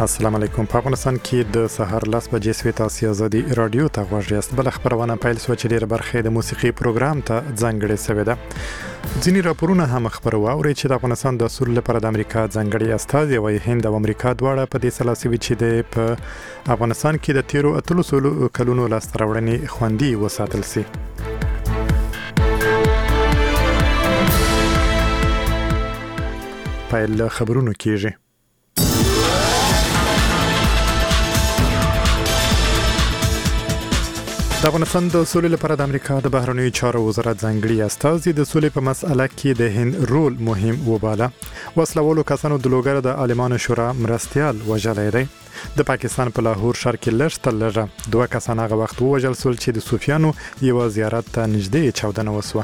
السلام علیکم. په افغانستان کې د سحر 10 بجې سوي تاسو ازادي رادیو ته غوږ یاست. بل خبرونه پیل سو چې ډیره برخه د موسیقي پروګرام ته ځانګړې شوې ده. ځینې راپورونه هم خبرو اوري چې د افغانستان د اصول لپاره د امریکا ځانګړي استازي وایي هند او امریکا دواړه په دې سلاسي چې د افغانستان کې د 13 کلونو لاستراوړنې خوندي وساتل سي. پیل خبرونه کیږي. د افغانستان د سولې لپاره د امریکا د بهرنیو چارو وزارت ځانګړي استازي د سولې په مسأله کې د هند رول مهم وباله. وسلوالو کسانو د لوګر د عالمانو شورا مرستيال وژلې دی. د پاکستان په لاهور ښار کې لږ 2 کسان هغه وخت وژل شول چې د صوفیانو یو زیارت ته نږدې چاودنه وسوه.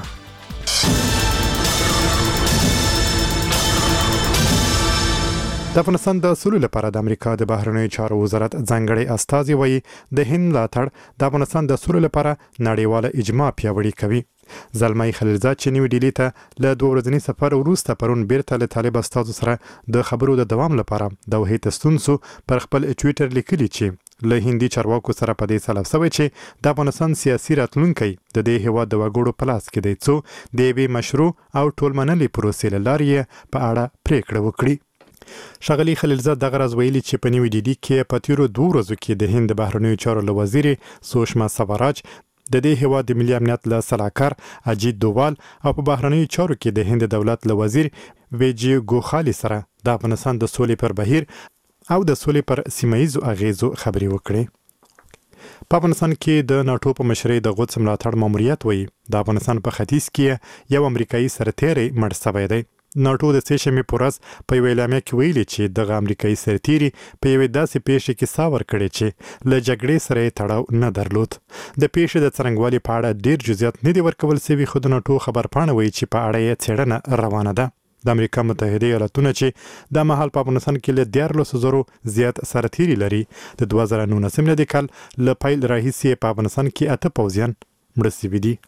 د افغانستان د سولې لپاره د امریکا د بهرنیو چارو وزارت ځانګړي استازي وایي د هند ملاتړ د افغانستان د سولې لپاره نړیواله اجماع پیاوړې کوي. زلمي خلیلزاد چې نیو ډیلی ته له 2 ورځني سفر وروسته پرون بیرته له طالب استازو سره د خبرو د دوام لپاره د وحید ستونسو پر خپل ټوئیټر لیکلي چې له هندي چارواکو سره په دې سلام سوي چې د افغانستان سیاسي راتلونکي د دې هوا د وګړو پلاس کې دی څو د وی مشروع او ټولمنلي پروسې لارې په اړه پریکړه وکړي. شغلی خلیلزاد دغه راز ویلي چې په نیو ډیلی کې په تیرو 2 ورځو کې د هند بهرنیو چارو له وزیر سوشما سوراج د دې هوا د ملي امنیت له سلاکار اجیت دووال او په بهرنیو چارو کې د هند دولت له وزیر ویجی ګوخالي سره د افغانستان د سولې پر بهیر او د سولې پر سیمایي اغیزو خبري وکړي. په افغانستان کې د ناتو په مشرۍ د غوڅ ملاتړ ماموریت وایي د افغانستان په ختیځ کې یو امریکایي سرتیری مړ شوی دی. ناتو د سېشمې پورز په ویلامه کې ویلي چې د امریکایي سرتیری په یوه داسې پیښه کې ساور کړي چې له جګړې سره تړاو نه درلود. د پیښې د څرنګوالي په اړه ډیر جزئیات نه دي ورکول شوي خو د ناتو خبرپاڼه وایي چې په اړه یې څېړنه روانه ده. د امریکا متحده ایالاتونه چې د مهال په افغانستان کې له 14,000 زیات سرتیری لري د 2019 میلادي کال له پیل راهیسې په افغانستان کې 8 پوځیان مړه شوي دي.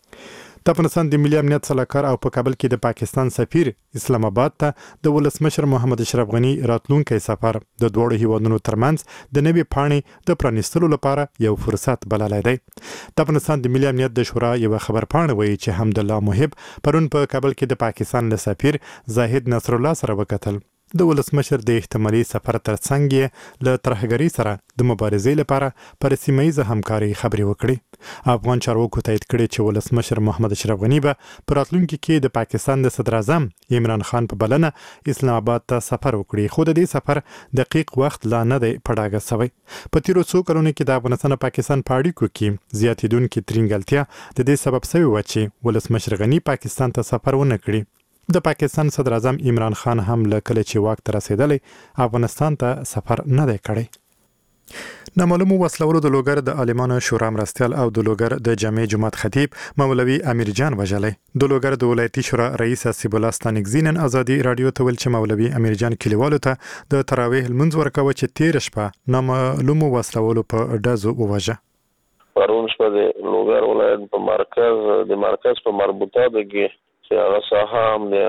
د افغانستان د ملي امنیت سلاکار او په کابل کې د پاکستان سفیر اسلام آباد ته د ولسمشر محمد اشرف غنی راتلونکي سفر د دوړو هیوادونو ترمنځ د نوي پاڼې د پرانیستلو لپاره یو فرصت بللی دی. د افغانستان د ملي امنیت د شورا یو خبرپاڼه وایي چې حمدالله محب پرون په کابل کې د پاکستان له سفیر زاهد نصر الله سره وکتل. د ولسمشر د احتمالي سفر ترڅنګ له ترهګرۍ سره د مبارزې لپاره پر سیمایي همکاري خبري وکړي. افغان چارواکو تایید کړي چې ولسمشر محمد اشرف غنی به په راتلونکي کې د پاکستان د صدر اعظم عمران خان په بلنه اسلام آباد ته سفر وکړي خو د دې سفر دقیق وخت لا نه دی په ډاګه شوی. په تیرو څو کلونو کې د افغانستان او پاکستان په اړیکو کې زیاتېدونکې ترینګلتیا د دې سبب شوی و چې ولسمشر غنی پاکستان ته سفر ونه کړي. د پاکستان صدر اعظم عمران خان هم له کله چې واک ته رسیدلی افغانستان ته سفر نه دی کړی. نامعلومو وسلوالو د لوګر د عالمانو شورا مرستيال او د لوګر د جامع جماعت خطیب مولوي امیر جان وژلی. د لوګر د ولایتي شورا رئیس حسیب الله ستانکزین ازادي رادیو ته ویل چې مولوي امیر جان کلیوالو ته د تراویح لمونځ ورکوه چې تیر شپه نامعلومو وسلوالو په ډزو ووژه. پرون شپه د لوګر ولایت په مرکز په مربوطه کې چې هغه ساحه هم د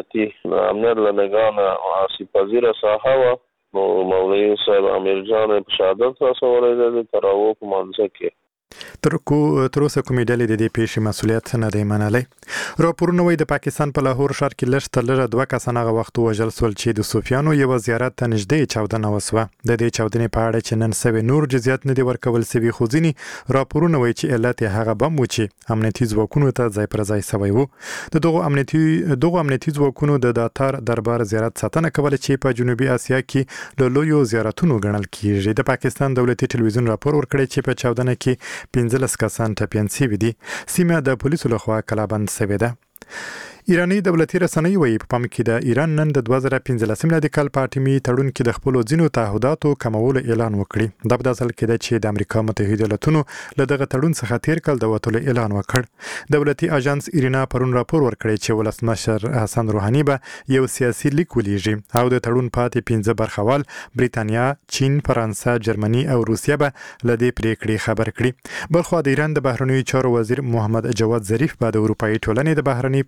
امنیت له نگاه آسیب پذیره ساحه وه نو مولوي صاحب امیر جان په شهادت رسولی دی د تراویح په منځ کې. تر اوسه کومې ډلې د دې پیښې مسؤلیت نه دی منلی. راپورونه وایي د پاکستان په لاهور ښار کې لږ 2 کسان هغه وخت وژل شول چې د صوفیانو یو زیارت ته نږدې چاودنه وسوه. د دې چاودنې په اړه چې نن سوي نور جزئیات نه دي ورکول شوي خو ځینې راپورونه وایي چې علت یې هغه بم و چې امنیتي ځواکونو ته ځای پر ځای سوی و. د دغو امنیتي ځواکونو د داتار دربار زیارت ساتنه کوله چې په جنوبي اسیا کې له لویو زیارتونو ګڼل کیږي. د پاکستان دولتي ټلویزیون راپور ورکړی چې په چاودنه کې 15 کسان ټپیان شوي دي. سیمه د پولیسو لخوا کلابند شوې ده. ایرانی دولتي رسنۍ وایي په پام کې د ایران نن د 2015 میلادي کال په اټومي تړون کې د خپلو ځینو تعهداتو کمولو اعلان وکړي. دا په داسې حال کې ده چې د امریکا متحده ایالاتونو له دغه تړون څخه تیر کال د وتلو اعلان وکړ. دولتي اژانس ایرینا پرون راپور ورکړی چې ولسمشر حسن روحاني به یو سیاسي لیک ولیږي او د تړون پاتې 15 برخوال بریتانیا، چین، فرانسه، جرمني او روسیه به له دې پریکړې خبر کړي. بلخو د ایران د بهرنیو چارو وزیر محمد جواد ظریف به د اروپایي ټولنې د بهرنی پالیسي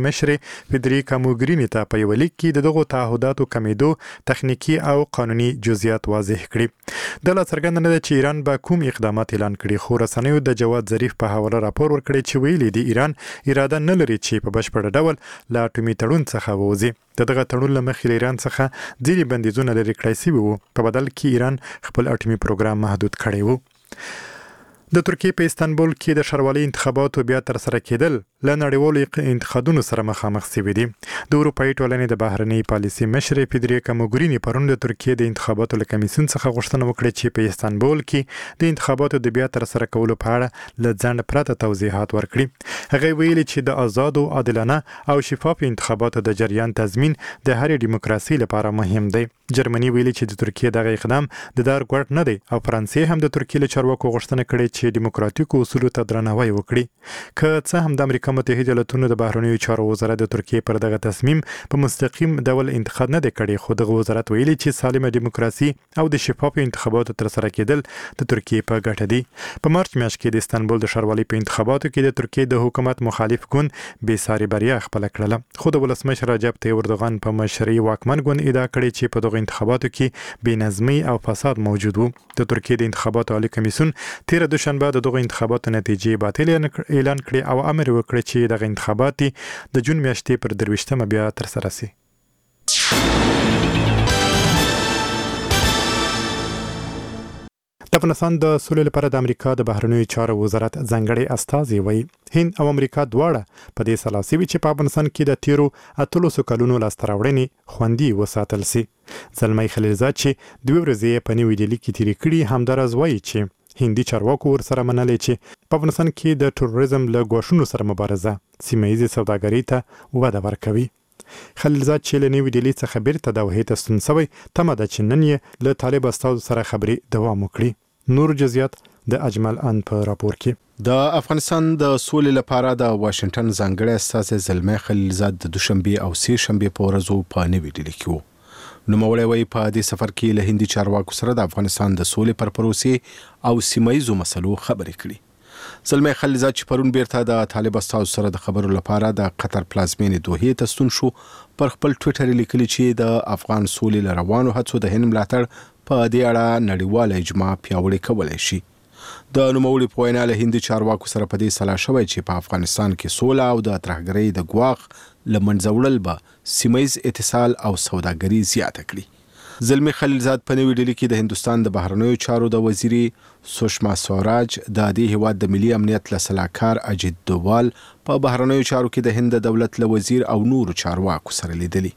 مشرې فدریکا موګرینی ته په یو لیک کې د دغو تعهداتو کمیدو تخنیکی او قانوني جزئیات واضح کړي. د لا څرګنده نه ده چې ایران به کوم اقدامات اعلان کړي، خو رسنیو د جواد ظریف په حواله راپور ورکړی چې ویلي دی ایران اراده نه لري چې په بشپړ ډول له اټومي تړون څخه ووځي. دغه تړون له مخې ایران څخه ځینې بندیزونه لرې کړای شوي وو، په بدل کې ایران خپل اټومي پروګرام محدود کړی وو. د ترکیې په استانبول کې د ښاروالۍ انتخاباتو بیا تر سره کېدل له نړیوالو انتقادونو سره مخامخ شوي دي. د اروپایي ټولنې د بهرنۍ پالیسي مشرې فدریکا موګرینی پرون د ترکیې د انتخاباتو له کمیسیون څخه غوښتنه وکړه چې په استانبول کې د انتخاباتو د بیا تر سره کولو په اړه له ځنډ پرته توضیحات ورکړي. هغه ویلي چې د آزادو، عادلانه او شفاف انتخاباتو د جریان تضمین د هرې دیموکراسي لپاره مهم دی. جرمني ویلي چې د ترکیې دغه اقدام د دار ګوټ نه دی او فرانسې هم د ترکیې له چارواکو غوښتنه کړې چې دیموکراتیکو اصولو ته درناوی وکړي. که څه هم د امریکا متحده ایالاتونو د بهرنیو چارو وزارت د ترکیې پر دغه تصمیم په مستقیم ډول انتقاد نه دی کړی، خو دغه وزارت ویلي چې سالمه دیموکراسي او د شفاف انتخاباتو تر سره کېدل د ترکیې په ګټه دي. په مارچ میاشت کې د استانبول د ښاروالۍ په انتخاباتو کې د ترکیې د حکومت مخالف ګوند بې ساري بریا خپله کړله، خو د ولسمشر رجب طیب اردوغان په مشرۍ واکمن ګوند ادعا کړې چې په دغه انتخاباتو کې بې نظمي او فساد موجود وو. د ترکیې د انتخاباتو عالی کمیسیون تیر دوشنبه د دغه انتخاباتو نتیجې باطل اعلان کړې او امر وکړ چې دغه انتخابات د جون میاشتې پر 23 بیا تر سره شي. د افغانستان د سولې لپاره د امریکا د بهرنیو چارو وزارت ځانګړی استازي وایي هند او امریکا دواړه په دې سلا سوي چې په افغانستان کې د تیرو 800 کلونو لاسته راوړنې خوندي وساتل سي. زلمی خلیلزاد چې دوه ورځې په نیو ډیلي کې تیرې کړي همدارز وایي چې هندي چارواکو ورسره منلې چې په افغانستان کې د تروریزم له ګواښونو سره مبارزه سیمه ییزه سوداګرۍ ته وده ورکوي. خلیلزاد چې له نیو ډیلي څخه بیرته د وحید ستون سوی تمه ده چې نن یې له طالب استازو سره خبرې دوام وکړي. نور جزئیات د اجمل ان په راپور کې. د افغانستان د سولې لپاره د واشنگټن ځانګړی استازی زلمی خلیلزاد د دوشنبه او سه شنبه په ورځو په نیو ډیلي کې وو. نوموړی وایي په دې سفر کې له هندي چارواکو سره د افغانستان د سولې پر پروسې او سیمه ییزو مسلو خبرې کړي. زلمی خلیلزاد چې پرون بیرته د طالب استازو سره د خبرو لپاره د قطر پلازمینې دوحې ته ستون شو، پر خپل ټویټر لیکلي چې د افغان سولې لروانو هڅو د هند ملاتړ په دې اړه نړیواله اجماع پیاوړې کولای شي. د نوموړي په وینا له هندي چارواکو سره په دې سلا شوی چې په افغانستان کې سوله او د ترهګرۍ د ګواښ له منځه وړل به سیمه ییز اتصال او سوداګري زیاته کړي. زلمی خلیلزاد په نیو ډیلي کې د هندوستان د بهرنیو چارو د وزیري سوشما سوراج د دې هیواد د ملي امنیت له سلاکار اجیت دووال په بهرنیو چارو کې د هند دولت له وزیر او نورو چارواکو سره لیدلي.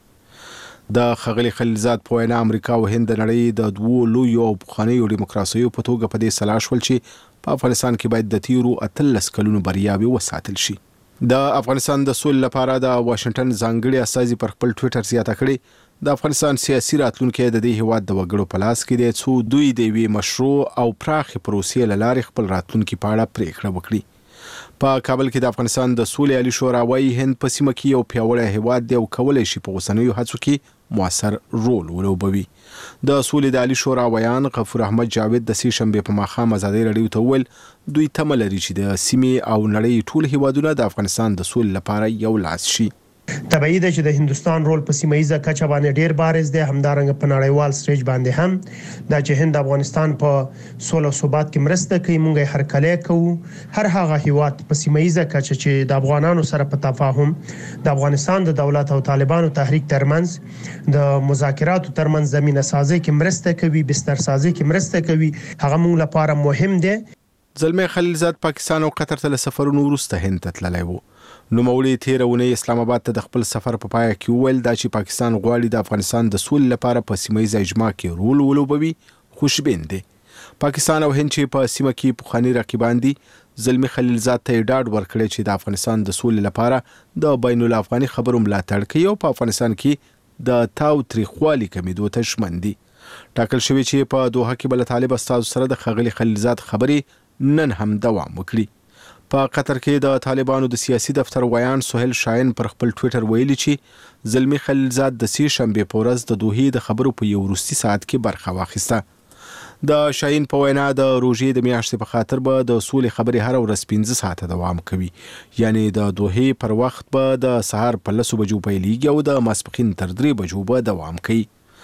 د خغلی خلیلزاد په وینا امریکا او هند د نړۍ د دوو لویو او پخوانیو دیموکراسیو په توګه په دې سلا شول چې په افغانستان کې باید د تیرو 18 کلونو بریاوې وساتل شي. د افغانستان د سولې لپاره د واشنگټن ځانګړي استازي پر خپل ټویټر زیاته کړي د افغانستان سیاسي راتلونکي د دې هیواد د وګړو په لاس کې دی، څو دوی د وی مشروع او پراخې پروسې له لارې خپل راتلونکي په اړه پریکړه وکړي. په کابل کې د افغانستان د سولې عالی شورا وايي هند په سیمه کې یو پیاوړی هیواد دی او کولای شي په اوسنیو هڅو کې موثر رول ولوبوي. د سولې د عالی شورا ویان غفور احمد جاوید د سه شنبه په ماښام ازادي رادیو ته وویل دوی تمه لري چې د سیمې او نړۍ ټول هیوادونه د افغانستان د سولې لپاره یو لاس شي. طبیعي ده چې د هندستان رول په سیمه ییزه کچه باندې ډیر بارز دی، همدارنګه په نړیوال سټیج باندې هم دا چې هند افغانستان په سوله او ثبات کې مرسته کوي. مونږ هر کله کوو، هر هغه هیواد په سیمه ییزه کچه چې د افغانانو سره په تفاهم د افغانستان د دولت او طالبانو تحریک ترمنځ د مذاکراتو ترمنځ زمينه سازي کې مرسته کوي، بستر سازي کې مرسته کوي، هغه مونږ لپاره مهم دی. زلمی خلیلزاد پاکستان او قطر ته سفرونه وروسته هند ته تللی وو. نوموړي تیر اونۍ اسلام آباد ته د خپل سفر په پای کې وویل دا چې پاکستان غواړي د افغانستان د سولې لپاره په سیمه ییزه اجماع کې رول ولوبوي خوشبین دي. پاکستان او هند چې په سیمه کې پخواني رقیبان دي، زلمی خلیلزاد ته ډاډ ورکړی چې د افغانستان د سولې لپاره د بین الافغاني خبرو ملاتړ کوي او په افغانستان کې د تاو تریخوالي کمیدو ته ژمن دي. ټاکل شوی چې په دوحه کې بل طالب استازو سره د خغلی خلیلزاد خبرې نن هم دوام وکړي. په قطر کې د طالبانو د سیاسي دفتر ویان سهیل شاهین پر خپل ټویټر ویلي چې زلمی خلیلزاد د سه شنبه په ورځ د دوحې د خبرو په یو وروستي ساعت کې برخه واخیسته. د شاهین په وینا د روژې د میاشتې په خاطر به د سولې خبرې هر ورځ 15 ساعته دوام کوي، یعنی د دوحې پر وخت به د سهار په 10 بجو پیلیږي او د ماسپښین تر 3 بجو به دوام کوي.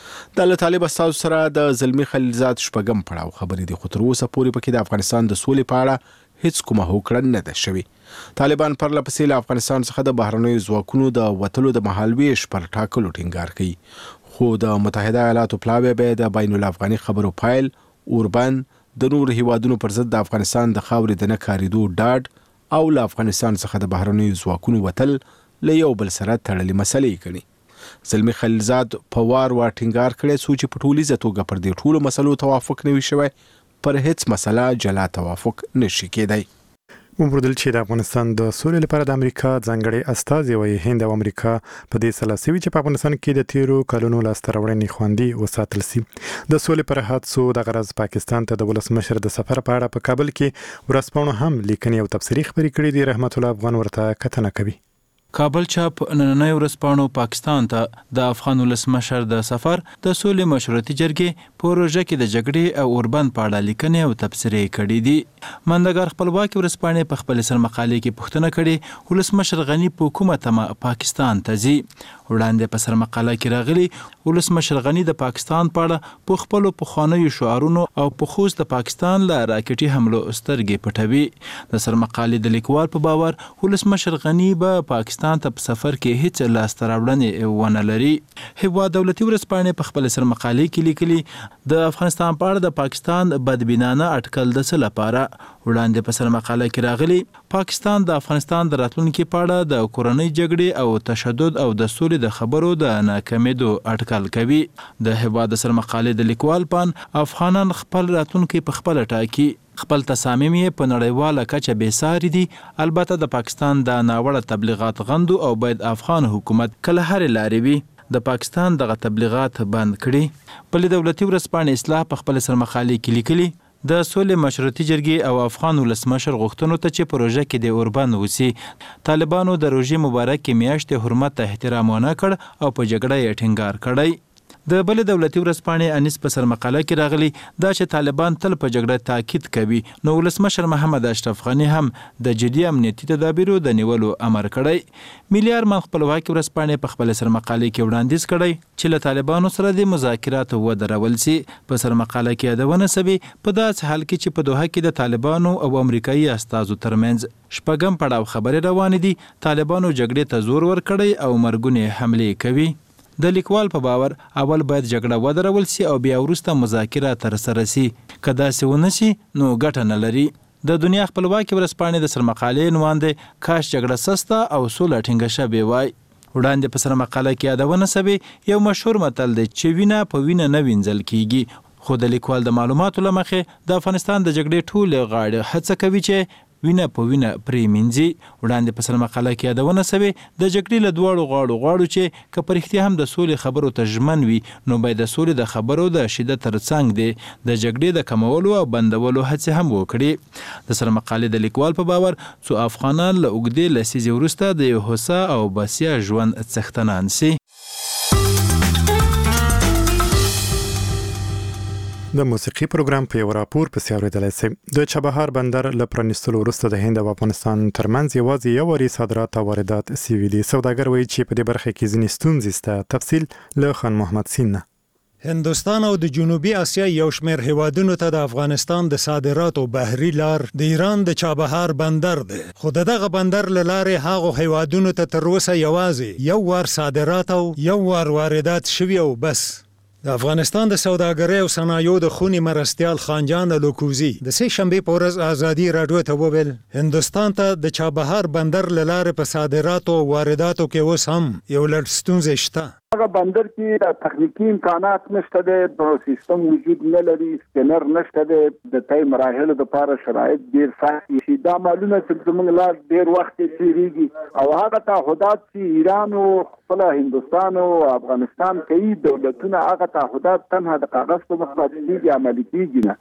د طالب استاد سره د زلمی خلیلزاد شپږم پړاو خبرې دي، خو تر اوسه پورې پکې د افغانستان د سولې په اړه هیڅ کومه هوکړه نه ده شوې. طالبان پر لپسې له افغانستان څخه د بهرنیو ځواکونو د وتلو د مهالویش پر ټاکلو ټینګار کوي، خو د متحده ایالاتو پلاوی به د بین الافغاني خبرو پایل اوربند د نور هیوادونو پر ضد د افغانستان د خاورې د نه کاریدو ډاډ او له افغانستان څخه د بهرنیو ځواکونو وتل له یو بل سره تړلې مسلې ګڼي. زلمی خلیلزاد په وار ټینګار کړی څو چې په ټولیزه توګه پر دې ټولو مسلو توافق نه وي شوی، پر هیڅ مسله جلا توافق نشي کېدی. ومبردل چې د افغانستان د سولې لپاره د امریکا ځانګړي استازي وایي هند او امریکا په دې سلا سوي چې په افغانستان کې د تیرو کلونو لاسته راوړنې خوندي وساتل سي. د سولې پر هڅو د غرض پاکستان ته د ولسمشر د سفر په اړه په کابل کې ورځپاڼو هم لیکنې او تبصرې خبرې کړې دي. رحمت الله افغان ورته کتنه کوي. کابل چاپ نننۍ ورځپاڼو پاکستان ته د افغان ولسمشر د سفر د سولې مشورتي جرګې پروژه کې د جګړې او اوربند په اړه لیکنې او تبصرې کړې دي. مندګار خپلواکي ورځپاڼې په خپل سرمقالې کې پوښتنه کړې ولسمشر غنی په کومه تمه پاکستان ته ځي. وړاندې په سرمقاله کې راغلي ولسمشر غنی د پاکستان په اړه په خپل پخوانیو شعارونو او په خصوص د پاکستان له راکټي حملو سترګې پټوي. د سرمقالې د لیکوال په باور ولسمشر غنی به پاکستان ته په سفر کې هیڅ لاسته راوړنې ونه لري. هیواد دولتي ورځپاڼې په خپل سرمقالې کې لیکلي د افغانستان په اړه د پاکستان بدبینانه اټکل د څه لپاره. وړاندې په سرمقاله کې راغلي پاکستان د افغانستان د راتلونکي په اړه د کورنۍ جګړې او تشدد او د سولې د خبرو د ناکامیدو اټکل کوي. د هیواد سرمقالې د لیکوال پان افغانان خپل راتلونکي په خپل ټاکي، خپل تصامیم یې په نړیواله کچه بېساري دي. البته د پاکستان د ناوړه تبلیغات غندو او باید افغان حکومت کله هرې لارې وي د پاکستان دغه تبلیغات بند کړي. بلې دولتي ورځپاڼې اصلاح په خپل سرمقالې کې لیکلي د سولې مشورتي جرګې او افغان ولسمشر غوښتنو ته چې پروژه کې د اوربند وسی طالبانو د روژې مبارکې میاشتې حرمت ته احترام ونه کړ او په جګړه یې ټینګار کړی. د بلې دولتي ورځپاڼې انیس په سرمقاله کې راغلي دا چې طالبان تل په جګړه تاکید کوي، نو ولسمشر محمد اشرف غنی هم د جدي امنیتي تدابیرو د نیولو امر کړی. ملي ارمان خپلواکي ورځپاڼې په خپل سرمقاله کې وړاندیز کړی چې له طالبانو سره د مذاکراتو ودرول سي. په سرمقاله کې یادونه سوي په داسې حال کې چې په دوحه کې د طالبانو او امریکایي استازو ترمنځ شپږم پړاو خبرې روانې دي. طالبانو جګړې ته زور ورکړی او مرګونې حملې کوي. د لیکوال په باور اول باید جګړه ودرول سي او بیا وروسته مذاکرات ترسره سي. که داسې ونه سي نو ګټه نه لري. د دنیا خپلواکي ورځپاڼې د سرمقالې عنوان دی کاش جګړه سسته او سوله ټینګه شوې وای. وړاندې په سرمقاله کې یادونه سوي یو مشهور متل دی چې وینه په وینه نه وینځل کیږي، خو د لیکوال د معلوماتو له مخې د افغانستان د جګړې ټولې غاړې هڅه کوي چې وینه په وینه پرې مینځي. وړاندې په سرمقاله کې یادونه سوي د جګړې له دواړو غاړو غواړو چې که په رښتیا هم د سولې خبرو ته ژمن وي نو باید د سولې د خبرو د شدت ترڅنګ دی د جګړې د کمولو او بندولو هڅې هم وکړي. د سرمقالې د لیکوال په باور څو افغانان له اوږدې لسیزې وروسته د یو هوسا او بسیا ژوند څښتنان سي. د موسیقي پروګرام په یو راپور پسې اورېدلی سئ. د چابهار بندر له پرانیستلو وروسته د هند او افغانستان ترمنځ یوازې یو واري صادرات او واردات سوي دي. سوداګر وایي چې په دې برخه کې ځینې ستونزې شته. تفصیل له خان محمد سین نه. هندوستان او د جنوبي اسیا یو شمېر هیوادونو ته د افغانستان د صادراتو بحري لار د ایران د چابهار بندر دی، خو دغه بندر له لارې هغو هیوادونو ته تر اوسه یوازې یو وار صادرات او یو وار واردات شوي او بس. د افغانستان د سوداګرۍ او صنایعو د خوني مرستیال خانجان لوکوزي د سه شنبه په ورځ ازادي راډیو ته وویل هندوستان ته د چابهار بندر له لارې په صادراتو او وارداتو کې اوس هم یو لړ ستونزې شته. هغه بندر کې تخنیکی امکانات نشته دی، سیستم وجود نه لري، سکینر نشته دی، د تای مراحلو لپاره شرایط ډیر سخت دي. دا معلومه چې زموږ لا ډیر وخت تیریږي او هغه تعهدات چې ایران او خپل هندوستان او افغانستان کوي دولتونه هغه تعهدات تنها د کاغذ په مخ باندې عملي کیږي نه.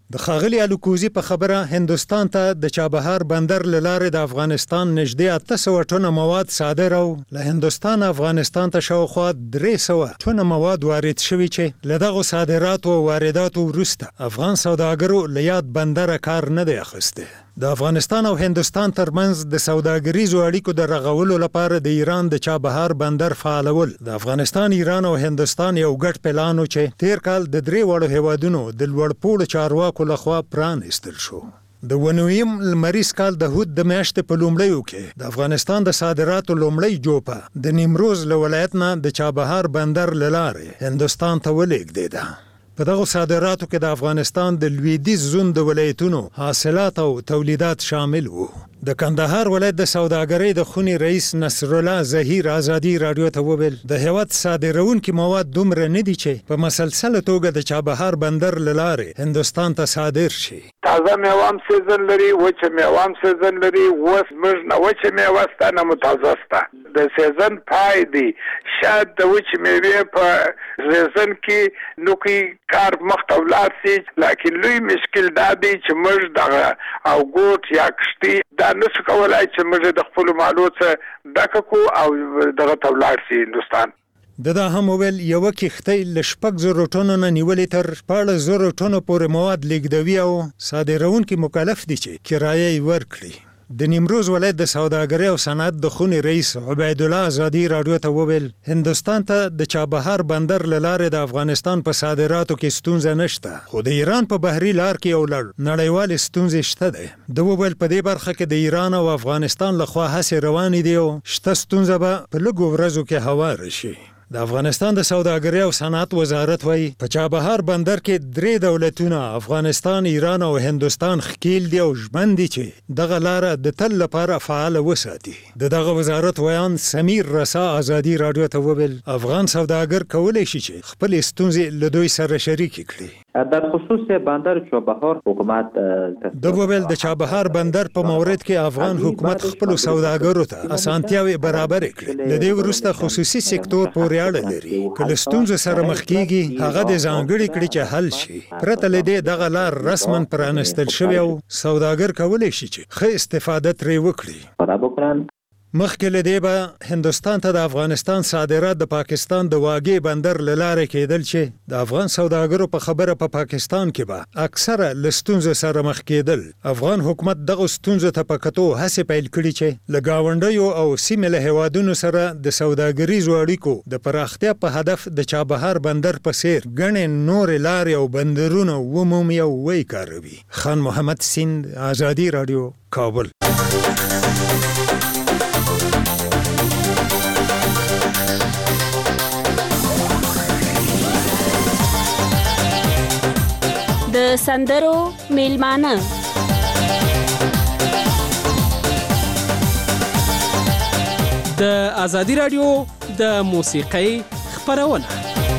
د ښاغلي الوکوزي په خبره هندوستان ته د چابهار بندر له لارې د افغانستان نږدې 800 ټنه مواد صادر او له هندوستان افغانستان ته شاوخوا 300 ټنه مواد وارد شوي چې له دغو صادراتو او وارداتو وروسته افغان سوداګرو له یاد بندره کار نه دی اخیستی. د افغانستان او هندوستان ترمنځ د سوداګریزو اړیکو د رغولو لپاره د ایران د چابهار بندر فعالول د افغانستان، ایران او هندوستان یو ګډ پلان و چې تیر کال د 3 وړو هیوادونو د لوړپوړو چارواکو لخوا پرانیستل شو. د ونویم لمریز کال د هود د میاشتې په لومړیو کې د افغانستان د صادراتو لومړی جوپه د نیمروز له ولایت نه د چابهار بندر له لارې هندوستان ته ولېږدېده. په دغو صادراتو کې د افغانستان د لویدیځ زون د ولایتونو حاصلات او تولیدات شامل وو. د کندهار ولایت د سوداګرۍ د خونې رئیس نصر الله ظهیر ازادي رادیو ته وویل د هیواد صادرونکي مواد دومره نه دي چې په مسلسله توګه د چابهار بندر له لارې هندوستان ته صادر شي. تازه میوه هم سیزن لري، وچه میوه هم سیزن لري. اوس موږ نه وچه میوه سته نه متازه سته. د سیزن پای دی. شاید د وچې میوې په سیزن کې نوکي کار مخته ولاړ سي، لکن لوی مشکل دا دی چې موږ دغه او ګوټ یا کشتي دا نشو کولای چې موږ د خپل مالو څخه ډکه کو او دغه ته ولاړ سي هندوستان. دا هم ویل یو کښتۍ له 6,000 ټنو نه نیولې تر 14,000 ټنو پورې مواد لیږدوي او صادرونکي مکلف دي چې کرایه یې ورکړي. د نیمروز ولایت د سوداګرۍ او صنعت د خونې رئیس عبید الله ازادي رادیو ته وویل هندوستان ته د چابهار بندر له لارې د افغانستان په صادراتو کې ستونزه نشته، خو د ایران په بحري لار کې یو لړ نړیوالې ستونزې شته دي. د وویل په دې برخه کې د ایران او افغانستان لخوا هڅې روانې دي او شته ستونزه به په لږو ورځو کې هواره شي. د افغانستان د سوداګرۍ او صنعت وزارت وایي په چابهار بندر کې 3 دولتونه افغانستان، ایران او هندوستان ښکیل دي او ژمن دي چې دغه لاره د تل لپاره فعاله وساتي. دغه وزارت ویان سمیر رسا ازادي رادیو ته وویل افغان سوداګر کولی شي چې خپل ستونزې له دوی سره شریک کړي. در خصوص بندر چابهار حکومت د وویل د چابهار بندر په مورد کې افغان حکومت خپل سوداګرو ته اسانتیاوي برابر کړي. د دې وروسته خصوصي سکتور پورې اړه لري. کله ستونزه سره مخ کیږي هغه د ځانګړي کړي چې حل شي. پرته له دې دغه لار رسما پرانستل شوی او سوداګر کولی شي چې ښه استفاده ترې وکړي. مخکې له دې به هندوستان ته د افغانستان صادرات د پاکستان د واګې بندر له لارې کېدل چې د افغان سوداګرو په خبره په پاکستان کې به اکثره له ستونزو سره مخ کېدل. افغان حکومت دغه ستونزو ته په کتو هڅې پیل کړي چې له ګاونډیو او سیمې له هیوادونو سره د سوداګریزو اړیکو د پراختیا په هدف د چابهار بندر په څیر ګڼې نورې لارې او بندرونه ومومي او وکاروي. خان محمد سیند، ازادي رادیو، کابل. د سندرو میلمانه د ازادي رادیو د موسیقۍ خپرونه.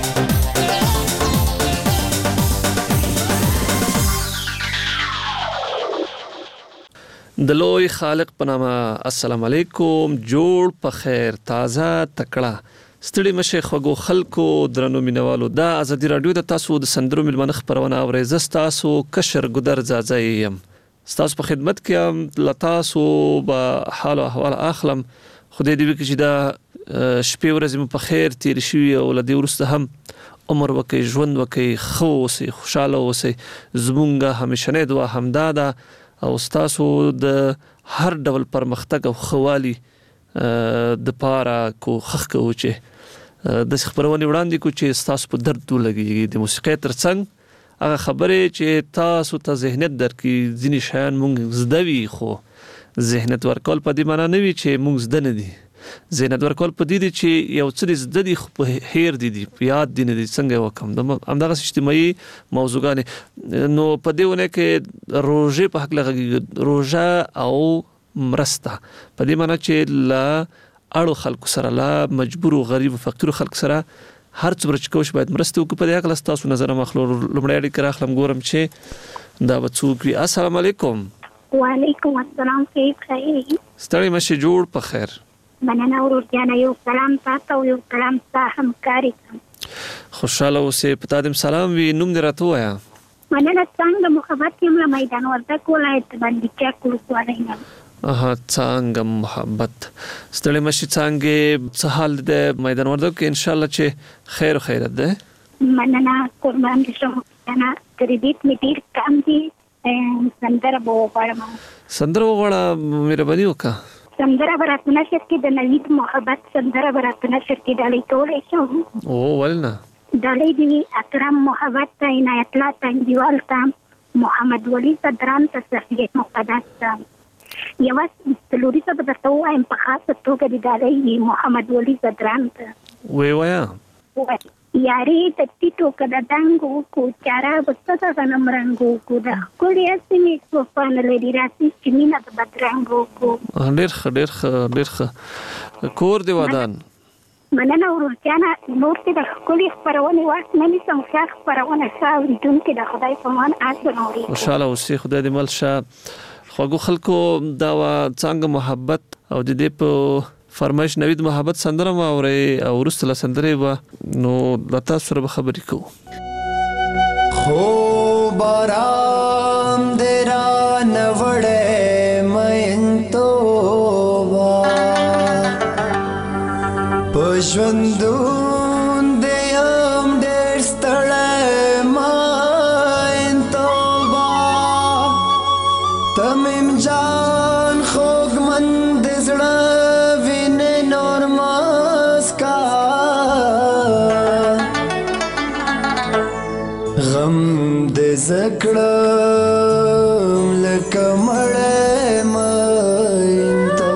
د لوی خالق په نامه السلام علیکم. جوړ په خیر، تازه تکړه، ستړي مشه خوږو خلکو، درنو مینوالو، دا ازادي رادیو د تاسو د سندرو میلمانه خپرونه اورئ. زه ستاسو کشر ګودر زازی یم، ستاسو په خدمت کې یم. له تاسو به حال او احوال اخلم. خدای دې وکړي چې دا شپې ورځې مو په خیر تېرې شوي او له دې وروسته هم عمر وکړئ، ژوند وکړئ، ښه اوسئ، خوشحاله اوسئ. زمونږ همیشنۍ دعا همدا ده او ستاسو د هر ډول پرمختګ او خوالي د پاره کوښښ کوو چې د خبرونه وړاندې کو چې تاسو په درد ولګي. د موسیقۍ ترڅنګ هغه خبرې چې تاسو ته ذهنیت درکې، ځینې شیان مونږ زده وي خو ذهنیت ورکول په دې معنی نه وي چې مونږ زده نه دي. ذهنیت ورکول په دې دي چې یو څه زده دي خو په هیر دي په یاد دي نه دي. څنګه وکم همدغه اجتماعي موضوعګانې. نو په دې ونه کې روژې په حق لغږي، روژه او مرسته په دې معنی چې لا اړو خلکو سره، لا مجبور او غریب او فقیر خلکو سره هر څومره چې کوم باید مرسته وکړي. په دې حق تاسو نظر مخلو لمړی اړیکه راخلم ګورم چې دا به څوک وي. السلام علیکم. وعلیکم السلام. کیف خیر؟ ستړي مشه، جوړ په خیر. مننه ورور جانه، یو سلام تاسو او یو سلام ستا همکاري. خوشاله اوسې. په تادم سلام وي. نوم دې راته ووایه. مننه څنګه محبت یم له میدان وردګ ولایت باندې چا ولسوالۍ نه څنګه محبت ستړي مشي څنګه څه حال د میدان وردګ کې ان شاء الله چې خیر خیرت ده مننه قربان دي شم انا کریډیټ می ډیر کم دي سندره وغواړم سندره وغواړه مهرباني وکړه سندره براتونه شرکې د نوید محبت سندره براتونه شرکې ډالۍ کولای شم او ولنه ډالۍ دی اکرم محبت ته عنایت الله تنګیوال ته محمد ولی صدران ته صفیه مقدس ته یو څلوري څه درته وایم په خاصه توګه دی ډالۍ محمد ولی صدران ته وی وایا یاري ته ټیټو کده دنګو کو چارا بسته غنم رنگو کو د کولې اسمې په فن لري راسي چې مینا د بدرنګو کو ډېر کور دی ودان مننه ورته نور ته د کولې خبرونه وخت نه نسم ښه خبرونه شاوري دون کې د خدای په مان آسه نوري ان شاء الله اوسې خدای دې مل شه خوګو خلکو دا څنګه محبت او د دې په فرمایش نوید محبت سندره ما اوري او ورسله سندره و نو لتا سره خبرې کو خو بارام درا نوړې مې تو پښوندون دې هم ډېر ستړې مې تو تمیم جان خوګ مند زړه وینې نور ماسکا غم دې زکړه لکه مړې مې تو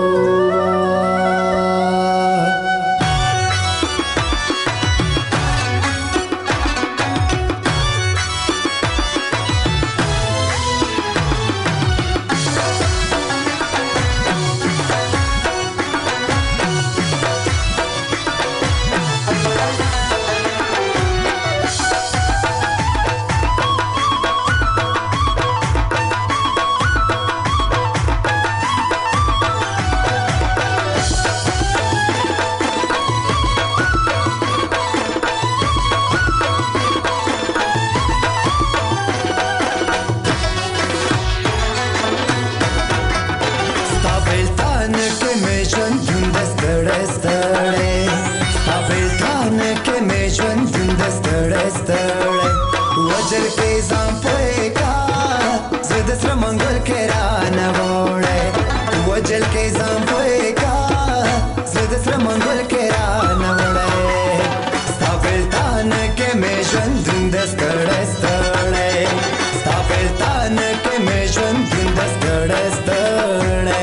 वजल के जाम पोए का ज़द सर मंगल के राना बोले वजल के जाम पोए का ज़द सर मंगल के राना बोले स्थापिल तान के मेजन धुंदस कड़स तड़े स्थापिल तान के मेजन धुंदस कड़स तड़े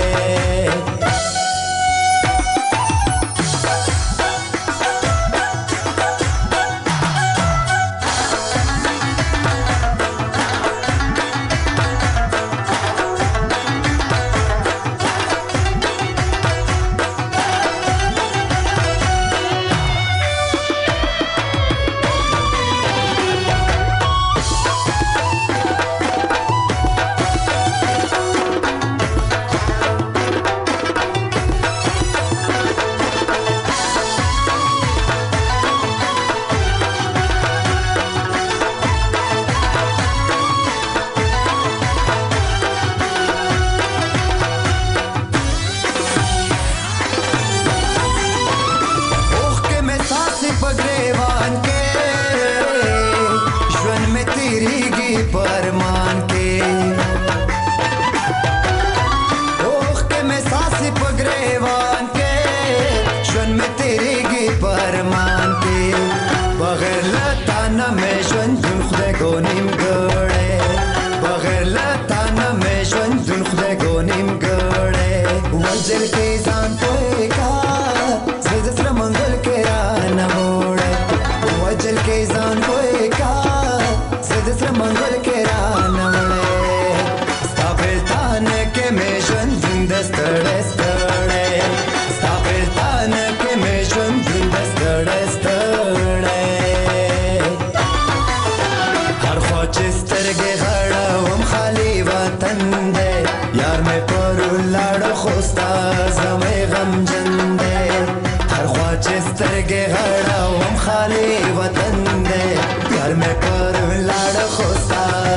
سترګې غړاوم خالي وطن دې یار مې پر ولاړ خوستا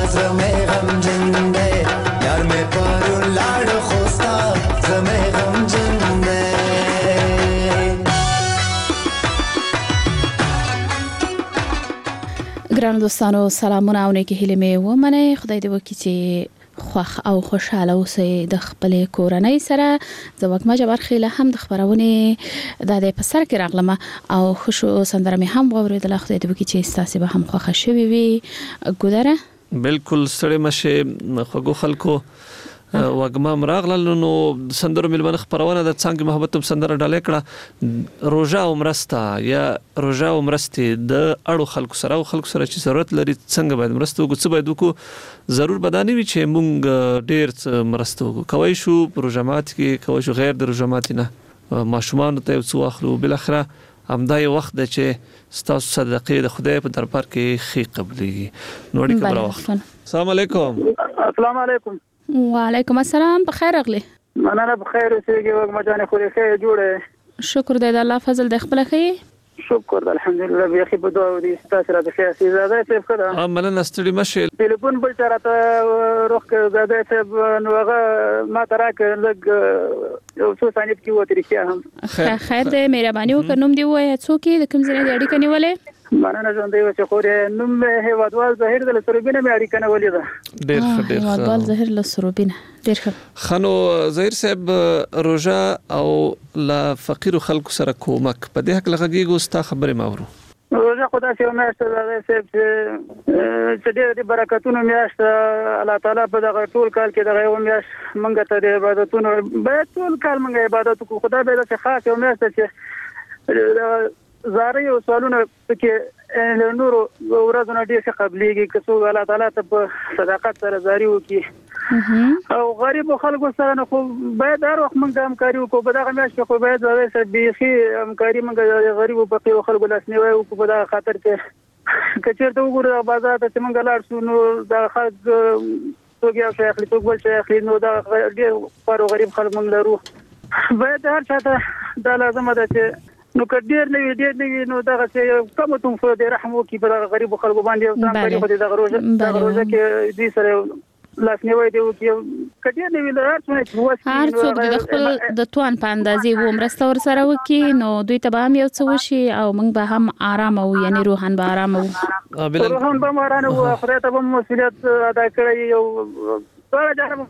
زمه غمجن دی یار می پرون لاړ خوستا زمه غمجن دی ګران دوستانو سلامونه او نیکی هیله مې ومنئ. خدای دې وکړي چې خوښ او خوشاله اوسئ د خپل کورنۍ سره. زه وګما جبر خیله هم د خبرونه د په سر کې راغلم او خوشو سندره مې هم واوریدله. خدای دې وکړي چې تاسو به هم خوښه شوي وي. ګودره بالکل سړی مشه خوګو خلکو وګما مراغلل نو سندرو ملمن خبرونه د څنګه محبت سندره ډالې کړه روزا عمرستا یا روزا عمرستي د اړو خلکو سره او خلکو سره چې ضرورت لري څنګه باید مرسته وکړو څه باید وکړو ضرور بداني وي چې مونږ ډېر مرسته وکړو کوي شو پروژامات کې کوي شو غیر د پروژامات نه ماشومان ته څو اخلو بل اخره همدای وخت د چې ستاسو صدقې د خدای په دربار کې خي قبليږي نوړي کبره وخت. السلام علیکم. السلام علیکم. وعلیکم السلام. بخیر اغلی. مننه بخیر اوسېږي وګما جان خو دې ښه جوړه. شکر دې د الله فضل د خپل خې. شکر الحمدلله بیا خې په دعا دې تاسو را د ښه زیاده ته ښه. مننه ستړي مشه. ټلیفون بل چرته روخ زیاده ته نو هغه ما تراک لګ یو څو ثانیې کې وته رښتیا هم. خیر دې مهرباني وکړ نوم دی وای څوک د کوم ځای د اړیکې نیولې. مننه ژوند دی چې خورې نوم هیوادوال ظاهر د سروبینه مې اړیکه نیولې ده. ډېر ښه هیوادوال ظاهر له سروبینه ډېر ښه. خنو ظاهر صاحب روزا او لا فقیر خلکو سره کومک په دې حق لغږیږو ستا خبره ماورو. روزا خدا چې میاشت ده چې ډېر برکتونه میاشت الله تعالی په دغه ټول کال کې دغه یو میاشت مونږ ته د عبادتونو باید ټول کال مونږ عبادت کوو. خدای به د خاص یو میاشت چې زاري او سوالونه کې نور ورځونه ډېر ښه قبليږي که څو الله تعالی ته په صداقت سره زاري وکړي او غریب خلکو سره نو خو باید هر وخت موږ همکاري وکړو. په دغه میاشت خو باید سره بيخي همکاري موږ غریب او فقیر خلکو لاسنیوي وکړو. په دغه خاطر کې که چېرته وګورو بازار ته چې موږ لاړ شو نو د خلک څوک یو شي اخلي څوک بل شي اخلي نو دا ډېر خورو غریب خلک موږ لرو. باید هر چاته دا لازمه ده چې نو کډیر نه وي نو دغه چې کوم ته په دې رحم وکي په غریب خلکو باندې او ځان غریب دې دغه روزه کې دې سره لاسنیوي دی وکي کډیر نه وي هر څوک د خپل د توان په اندازې و مرسته ور سره وکي نو دوی ته به هم یو څه وشي او موږ به هم آرام او یعنی روحان به آرام او روحان به آرام او خدای ته به مسؤلیت ادا کړی یو ټول جانب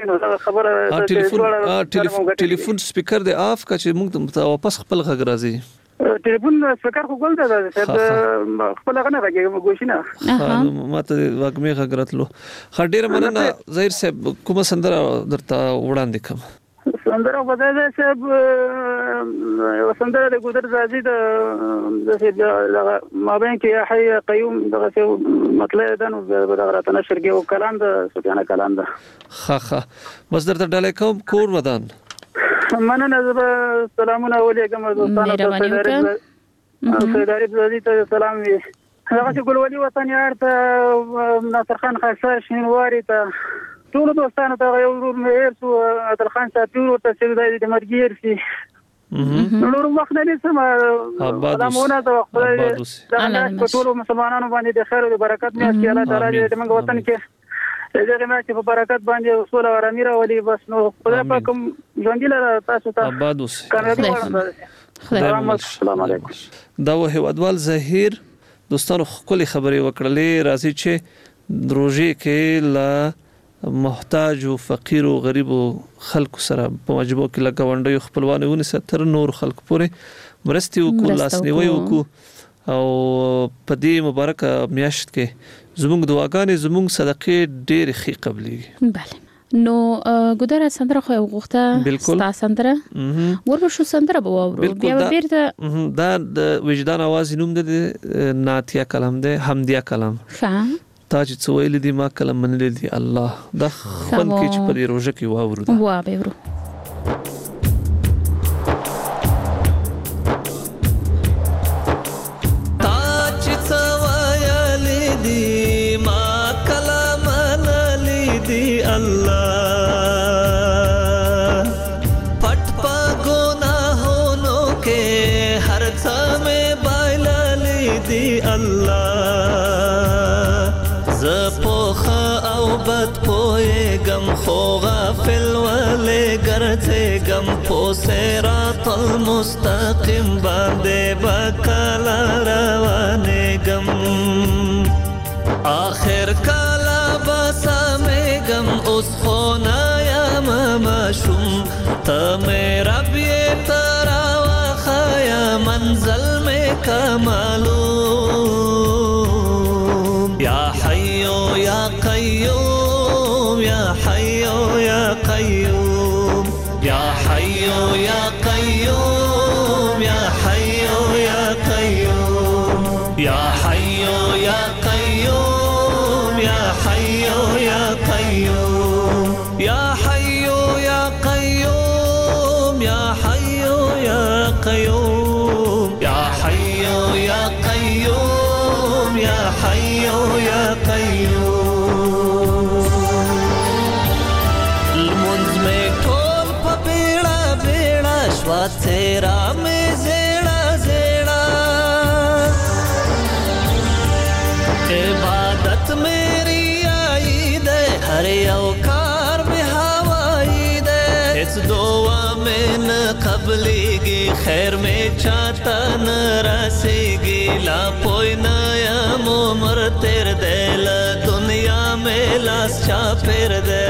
ټلیفون سپیکر دی اف کا چې موږ ته واپس خپل غږ راځي. ټلیفون سپیکر خو ګل ده چې خپل غنه راځي ګوښینه ماته واګمه غږ راتلو. خډیر مننه ظاهر صاحب کومه سندره درته وړاندې کوم. سندره بدایي صاحب سندره د ګودر زازي د مابین کې یا حي قیوم دغه مطلب ده نو دغه راته نشر کې او کلام د سفیانه کلام ده. خا بس درته ډالې کوم کور ودان. مننه زه سلامونه ولېګم دوستانو ته سیداری زازي ته سلام وي. هغه چې ګلولي وطن یار ته ناصر خان خاصه شینواری ته ټول دوستانو ته یو ورور مې سو عادل خان ساتور ته چې د مرګیر شي نور وخت نه سم علامونه ته خدای د ټول مسلمانانو باندې د خیر او برکت مې چې الله تعالی دې موږ وطن کې دغه مې چې په برکت باندې اصول او امیر ولي بس نو خدای پاک ژوند لره تاسو ته آباد اوسه. السلام علیکم. دا و هیوادوال ظاهر دوستانو خپل خبرې وکړلې راځي چې دروژې کې لا محتاج او فقیر او غریب خلکو سره په مجبور کې لګاونډي خپلوانه ونی ستر نور خلک پورې مرستي او لاسنیوي وکړو او په دې مبارک میاشت کې زموږ دعاګانې زموږ صدقې ډېر ښې قبليږي. بله نو ګودره سندره خو غوښته ستا سندره ورته شو سندره به وورو بیا بیرته دا د وجدان आवाज نوم د ناتیا کلام ده حمدیا کلام تا چې څو ویل دي ما کلم منل دي الله دا خپل کې چې په روزه کې واورو وا به ورو Allah خو غافل ولې ګرځېږم په صراط المستقیم باندې به کله روانېږم آخر کله به سمېږم اوس خو نه یم ماشوم ته مې رب یې ته راوښیه منزل مې که معلوم یا حیو یا قیوم یا حیو یا قیوم یا حیو یا قیوم یا حیو یا قیوم یا حیو یا قیوم یا حیو یا قیوم یا حیو یا قیوم یا حیو یا قیوم یا حیو یا قیوم یا حیو یا قیوم المنز میں ټول په بیړه بیړه شوا تیرا میں زیړه زیړه عبادت میری آئی دے ہر یو کار میں ہوائی دے اس دعا میں نہ قبلیگی خیر میں چاہتا نہ رسیگی لا پوئی نیم عمر تیر دے لا دنیا میں لاس چا پھر دے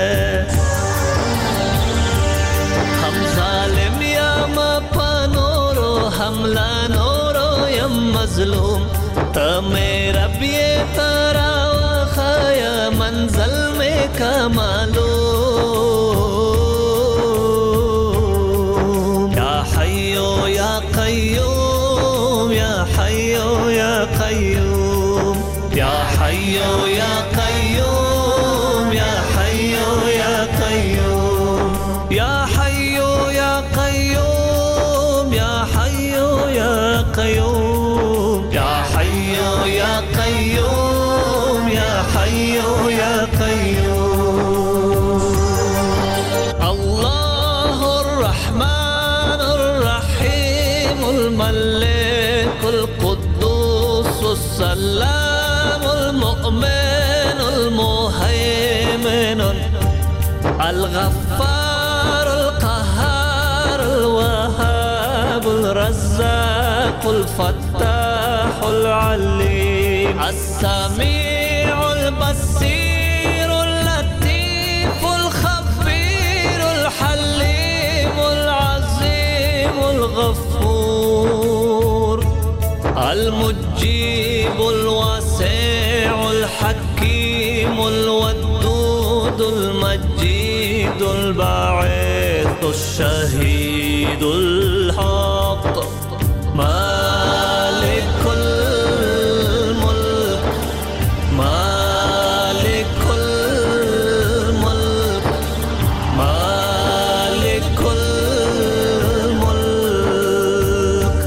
ہم ظالم یا مپا نورو ہم لا نورو یم مظلوم تا میرا بیے تارا وخایا منزل میں کا معلوم یا حیو یا قیوم یا حیو یا قیوم یا حیو یا قیوم یا حیو یا قیوم یا حیو یا قیوم یا حیو یا قیوم یا حیو یا قیوم یا حیو یا قیوم اللہ الرحمن الرحیم الملک القدوس السلام المؤمن المهيمن الغفار القهار الوهاب الرزاق الفتاح العليم السميع البصير اللطيف الخبير الحليم العظيم الغفور المجيب الواسع الحكيم الودود المجيد الباعث الشهيد الحق مالك الملك مالك الملك مالك الملك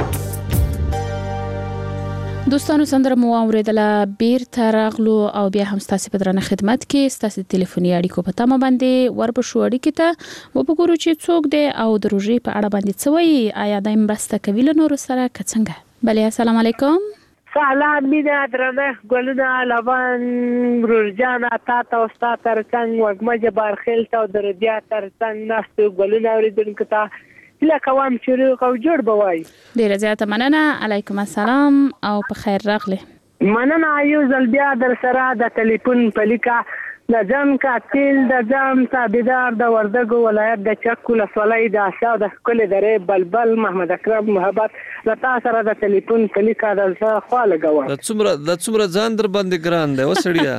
دوستانو سندره مو اوریدله بیرته راغلو او بیا هم ستاسو په درنه خدمت کې ستاسو ټلیفوني اړیکو په تمه باندې ورپښو اړیکې ته وګورو چې څوک دی او د روژې په اړه باندې څه وایي آیا دایم مرسته کوي له نورو سره که څنګه بله السلام علیکم سلام مینه درنه ګلونه لبان روژانه تا ته او ستا ترڅنګ وږمه جبارخیل ته او د رودیا ترڅنګ ناستو ګلونه اورېدونکو ته هیله کوم چې روغ او جوړ به وای ډیره زیاته مننه علیکم السلام او په خیر راغلی مننه یو ځل بیا در سره د ټلیفون په لیکه د ځان قاتل د ځان تابعدار د وردګو ولایت د چک ولسوالۍ د آسیا د ښکلې درې بلبل محمد اکرم محبت له تا سره د ټلیفون په لیکه د زه خوا لګوم د څومره ځان در باندې ګران دی وسړیا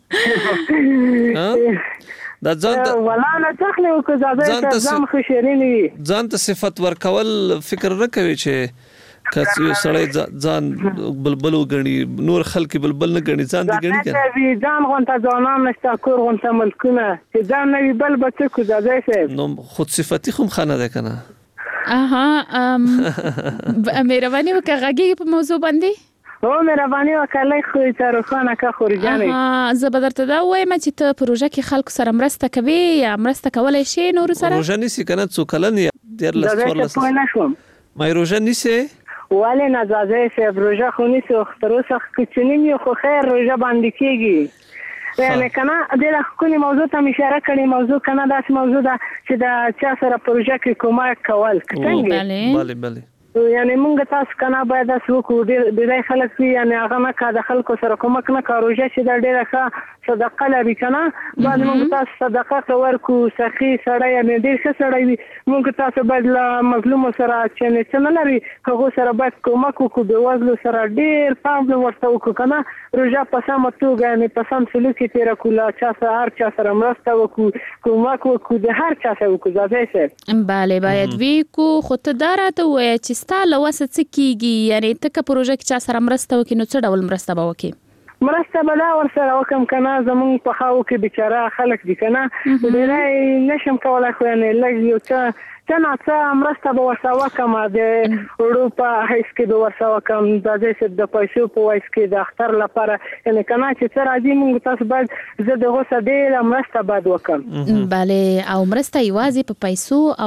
دا ځان ولا نه تخلي او که ځان خوشريني ځان ته صفت ورکول فکر نه کوي چې کس یو سړی ځان بلبل وګڼي نور خلک بلبل نه ګڼي ځان دې ګڼي کنه ځان غونته ځانان نشته کور غونته ملکونه چې ځان نه وي بل بچو کو ځای شي نو خود صفتی خو خانه ده کنه اها مهرباني وکړئ په موضوع باندې او مهرباني وکړئ خو تر خانه کا خورجانې زه به درته دا وایم چې ته پروژه کې خلکو سره مرسته کوي یا مرسته کولای شي نور سره پروژه نسی کنه څو کلن یا ډیر لس ورلس ما روژه نسی ولی نزازه سه روژه خو نیسو اختروسه کچنیم یو خو خیر روژه باندې کېږي یعنی کنه د خپل موضوع ته اشاره کړې موضوع کنه داسې موضوع ده چې د چا سره پروژه کې کومک کول څنګه بله یعنی مونږ تاسو کنه باید تاسو کو د خلک یعنی هغه نه کا د خلکو سره کومک نه کاروجه چې د ډیره ښه صدقه لري کنه باید مونږ تاسو صدقه ورکو سخی سړی یعنی ډیر ښه سړی وي مونږ تاسو باید مظلوم سره چې نه لري هغه سره باید کومک وکړو د وزلو سره ډیر پام ورته وکړو کنه روزه په سم توګه یعنی په سم سلوک تیر کولا چا سره هر چا سره مرسته وکړو کومک وکړو د هر چا سره وکړو ځکه بله باید وی کو خود دارته وای چې ستاله وسه کیږي یعنی تک پروژه کې چا سره مرسته وکړي نو څه ډول مرسته به وکړي مرسته به دا ورسره وکم کنه زمون په خاو کې بیچاره خلک دي کنه ډیرای نشم کولای خو یعنی لږ یو څه مرسته به ورسره وکم د اروپا هیڅ کې به ورسره وکم د پیسو په وایس کې د اختر لپاره یعنی کنه چې څه راځي موږ تاسو باید زه دغه څه ډیره مرسته باید وکم بله او مرسته یوازې په پیسو او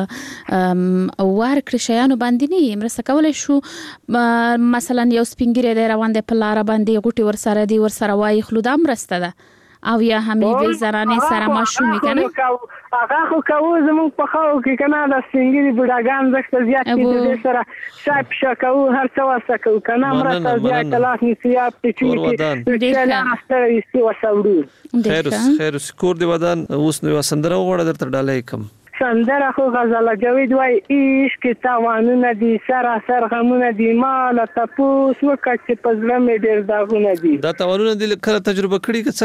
په ورکړې شیانو باندې نه مرسته کولای شو مثلا یو سپینګری دی روان دی په لار باندې غوټي ورسره دی ورسره وای خلو د مرسته ده او یا همې زرانه سره ماشومي کنه هغه خو کوو زموږ په خاو کې کنه د سنگري بډاګان زښت زیات کې د سره شاپ شکو هر څه واسه کو کنه مرسته زیات لاس نسیاب چې ډیر راستره یستي وساوړو خیر سکور دی ودان اوس نو سندره وړه درته ډالې کم سندره خو غزل جوید وای عشق تاوانونه دي سراسر غمونه دي مال تپوس وکړه چې پزړه مې ډیر داغونه دي دا تاوانونه دي کله تجربه کړی که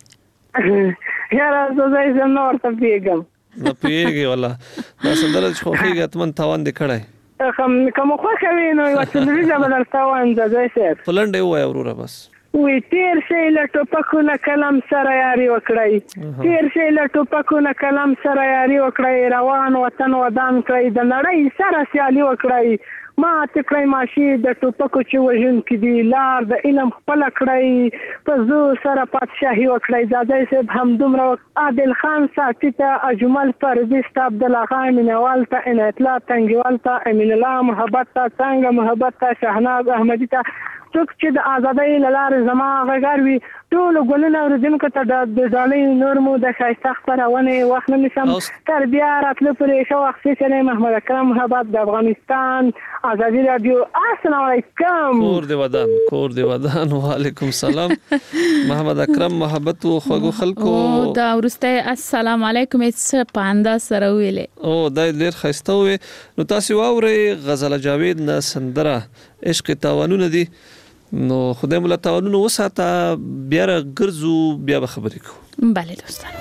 څنګه یاره زه نه ورته پیګم نه پیګي والله دا سندره خو هیڅ اتمن تاوان دي کړای کوم خو کوي نو وڅلوري بدل تاوان ځای فلنډ وای وروره بس وی تیر شي له ټوپکونه کلم سره یاري وکړی تیر شي له ټوپکونه کلم سره یاري وکړی روان وطن ودان کړی د نړۍ سره سیالي وکړی ما تکړی ماشي د ټوپکو چې وژن کې دی لار د علم خپل کړی په زو سره پادشاهي وکړی زادای صاحب هم دومره عادل خان ساتي ته اجمل پردي ست عبد الله خان منوال ته عنایت الله تنګوال ته امین الله محبت ته څنګه محبت ته شهناز احمدی ته څوک چې د آزادۍ لاره زما غږاروي ټول ګلونه اوریدونکو ته د ځالۍ نور مو د ښایسته خپرونې وخت نه نشم تر بیا راتلو پرې ښه وخت چې محمد اکرم محبت د افغانستان ازادي رادیو السلام علیکم کور دی ودان وعلیکم السلام محمد اکرم محبت او خوږو خلکو دا ورسته السلام علیکم هیڅ پاندا سره ویلې او دا ډیر ښایسته وي نو تاسو واوري غزل جاوید نه سندره عشق تاوانونه دي نو خدای مولا تاوانونه وساته بیا ګرځو بیا به خبرې کوو بله دوستان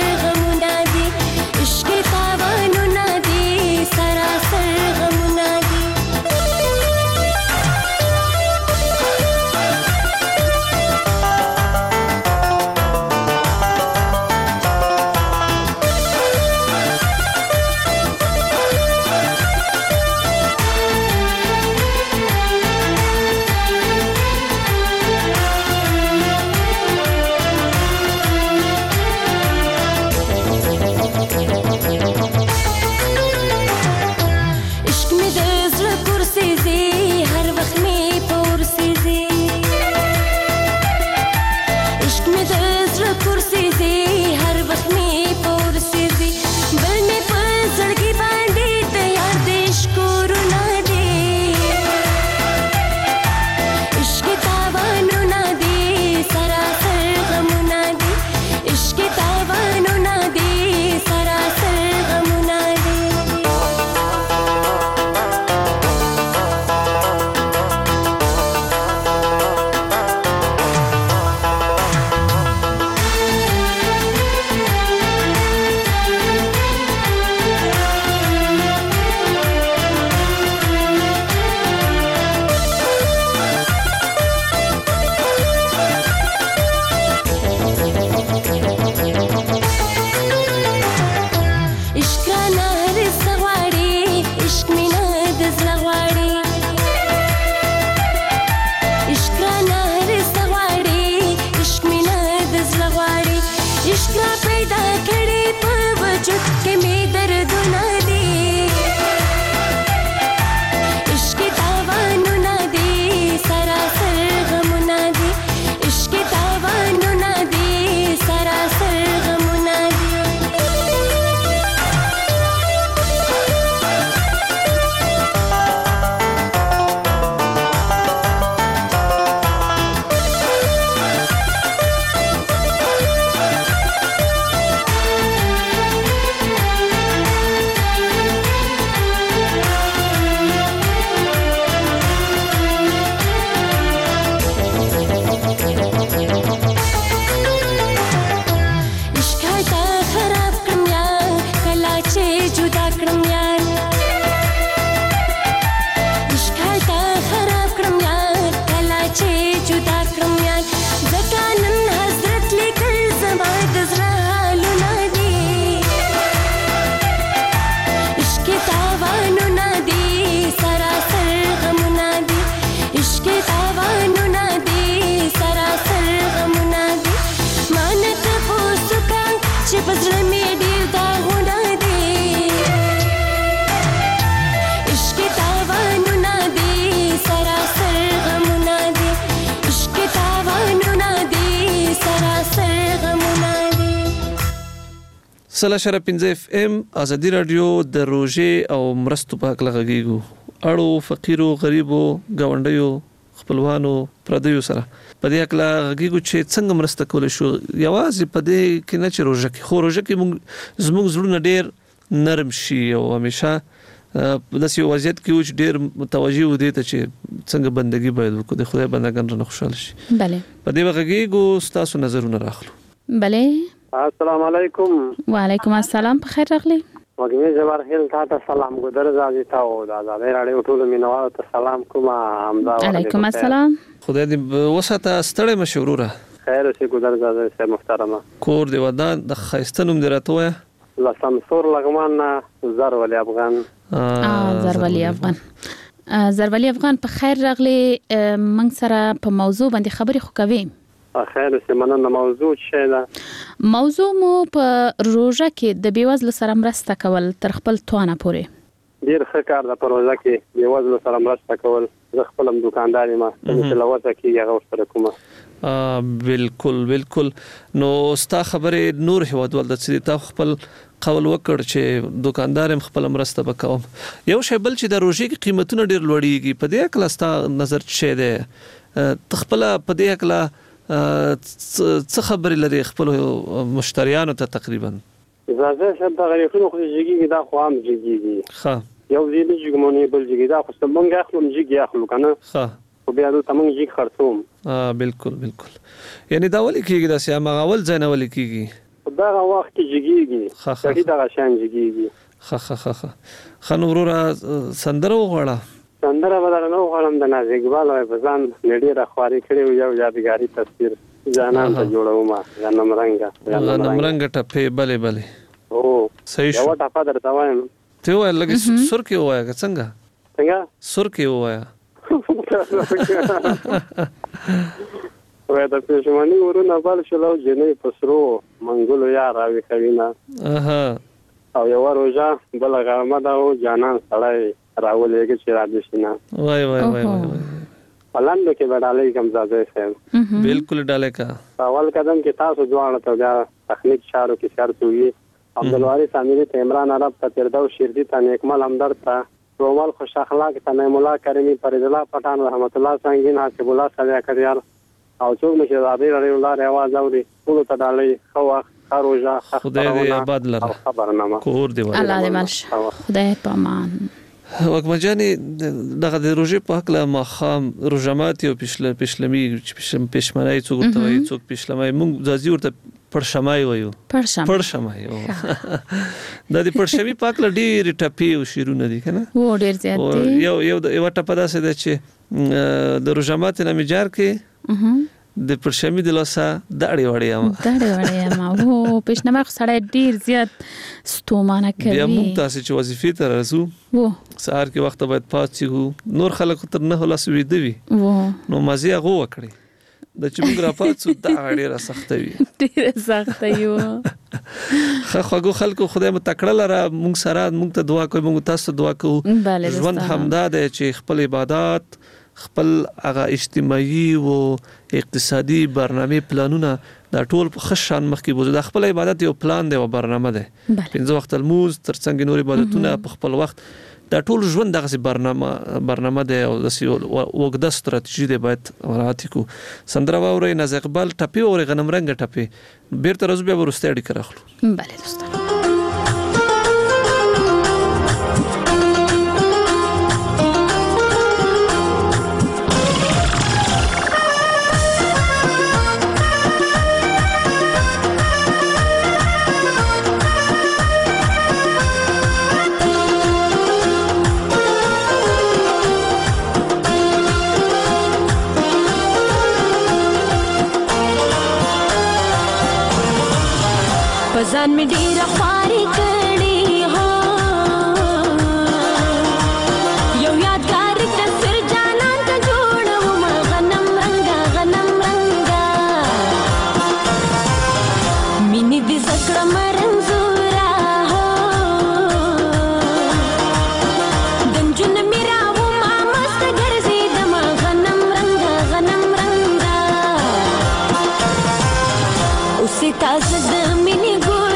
Sara sar gamuna वजूद के में दर्द ना दे इश्क तावानु ना दे सरासर गम ना दे इश्क तावानु ना दे सरासर गम ना दे سلا شر 15 اف ام ازادي رادیو د روزې او مرستو په حق لغږیږو اړو فقیرو غریبو گاونډیو خپلوانو پردیو سره په دې حق لغږیږو چې څنګه مرسته کول شو یوازې په دې کې نه چې روزه کې خو روزه کې موږ زموږ زړونه ډېر نرم شي او همیشه د داسې وضعیت کې چې ډېر متوجه ودی ته چې څنګه بندګي باید وکړو د خدای بندگان رانه خوشاله شي بله په دې وغږیږو تاسو نظرونه راخلو بله السلام علیکم وعلیکم السلام په خیر راغلی وګړي جبر هیل ته سلام ګذر زادي تاو دا د راډیو ټول مینوالو ته سلام کوم همدا علیکم السلام خدای دې وساته ستړی مشوره خیر اوسې ګذر زادي سه محترمه کور دی ودان د خایستنوم درته لا سمسور لغمان زر ولی افغان زر ولی افغان زر ولی افغان په خیر راغلی من سره په موضوع باندې خبرې خو کوي خیر اوسې مننه موضوع څه ده موضوع مو په روزه کې د بیوزلو سره مرسته کول تر خپل توانه پورې ډیر ښه کار ده په روزه کې بیوزلو سره مرسته کول زه خپل دکاندار ما چې لوځه کې هغه سره کومه بالکل نو ستا خبره نور هوادول د څه تا خپل قول وکړ چې دکاندار خپل مرسته وکوم یو شی بل چې د روزه کې قیمتونه ډیر لوړیږي په دې کله ستا نظر څه ده تخپل په دې کله څه خبرې لري خپل مشتریانو ته تقریبا زه شب د غریبونو خو جګیږي دا خو هم جګیږي ښه یو دې جګمونی بل جګی دا خو څنګه اخلم جګی اخلو کنه ښه خو بیا د تمنګ جګ خرڅوم بالکل یعنی دا ولې کېږي دا سم غول ځای نه ولې کېږي دا وخت کې جګیږي ښه دا شان جګیږي ښه خنورو سندره وغواړه سندره بدل نو غواړم د نازک بالو په ځان نړۍ راخواري کړي یو یادګاری تصویر جانان ته جوړوم غنم رنگ ټپه بله او صحیح یو ټپه درته وایم ته وای لګي سر کې وایا څنګه سر کې وایا وای د پښمنی ورونه بل شلو جنې پسرو منګولو یا راوي خوینا او یو روزه بل غامه دا جانان سړی راولېږي چې را دي شنه وای پلاندو کې وډالې کوم ځای سم بالکل ډالې کا اول قدم کې تاسو ځوان ته بیا تخنیک شارو کې شرط وي عبدالواری سامری ته عمران عرب ته تردو شیردی ته نیکمل همدرد ته رومال خوش اخلاق ته نعیم الله کریمی فرید الله پټان رحمت الله سنگین حسب الله صالح کریار او څوک مشه زادي رضی الله رواز اوري ټول ته ډالې خو خروجا خدای دې آباد لره خبرنامه کور دی الله دې مالش خدای په امان وګمجاني دغه د روزې په حق له مخام روزمات یو پښلمي پښمنای څوک ته وي څوک پښلمای موږ ځازي ورته پرشمای وایو پرشمای د دې پرشمي په حق له ډېر ټپي او شیرونه دي کنه و ډېر زیات دي یو ټپه داسې ده چې د روزمات نه میجار کې د پرشمي د لاسه داړي وړي ما وو پښنما خسړې ډیر زیات ستومانه کوي بیا موږ تاسو چې وظیفې ته راځو وو سهار کې وخت باید پاتې نور خلک تر نه لاس ویدوي نو مزه هغه وکړي د چې موږ راپاتو دا ډیره سخته وي ډیره سخته یو خو خلکو خدای مو تکړه لره موږ سره موږ ته دعا کوي موږ تاسو دعا کوو ژوند همدا دی چې خپل عبادت خپل هغه اجتماعي او اقتصادي برنامه پلانونه دا ټول په خشان مخکې بوزي د خپل عبادت یو پلان دی او برنامه ده 5 وخت الموز ترڅنګ نور عبادتونه په خپل وخت دا ټول ژوند دغه برنامه ده او د وګړه ستراتیژي ده باید مراعات کو سندره ووري ناز اقبال ټپي او غنم رنگ ټپي بیرته روز بیا ورسته اړي کراخلو بله دوستان ځان می ډیره خواري کړې هو یو یادګار تصویر جانان ته جوړوم غنم رنگا مینې دې زکړه مرنزورا هو دنجن میرا و ما مست ګرځېدم غنم رنگا اوسې تاسو د مینې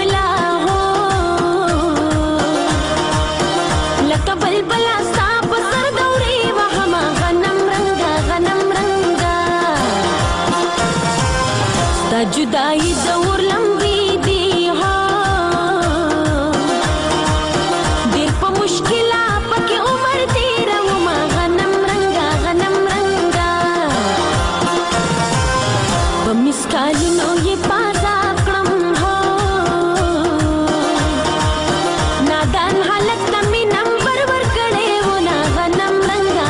جدائی دور لمبی دی دیر پا مشکلہ پکی عمر تیرا وما غنم رنگا پا مسکالینو یہ پازا کرم نادان حالت نمی نمبر ورکڑے ونا غنم رنگا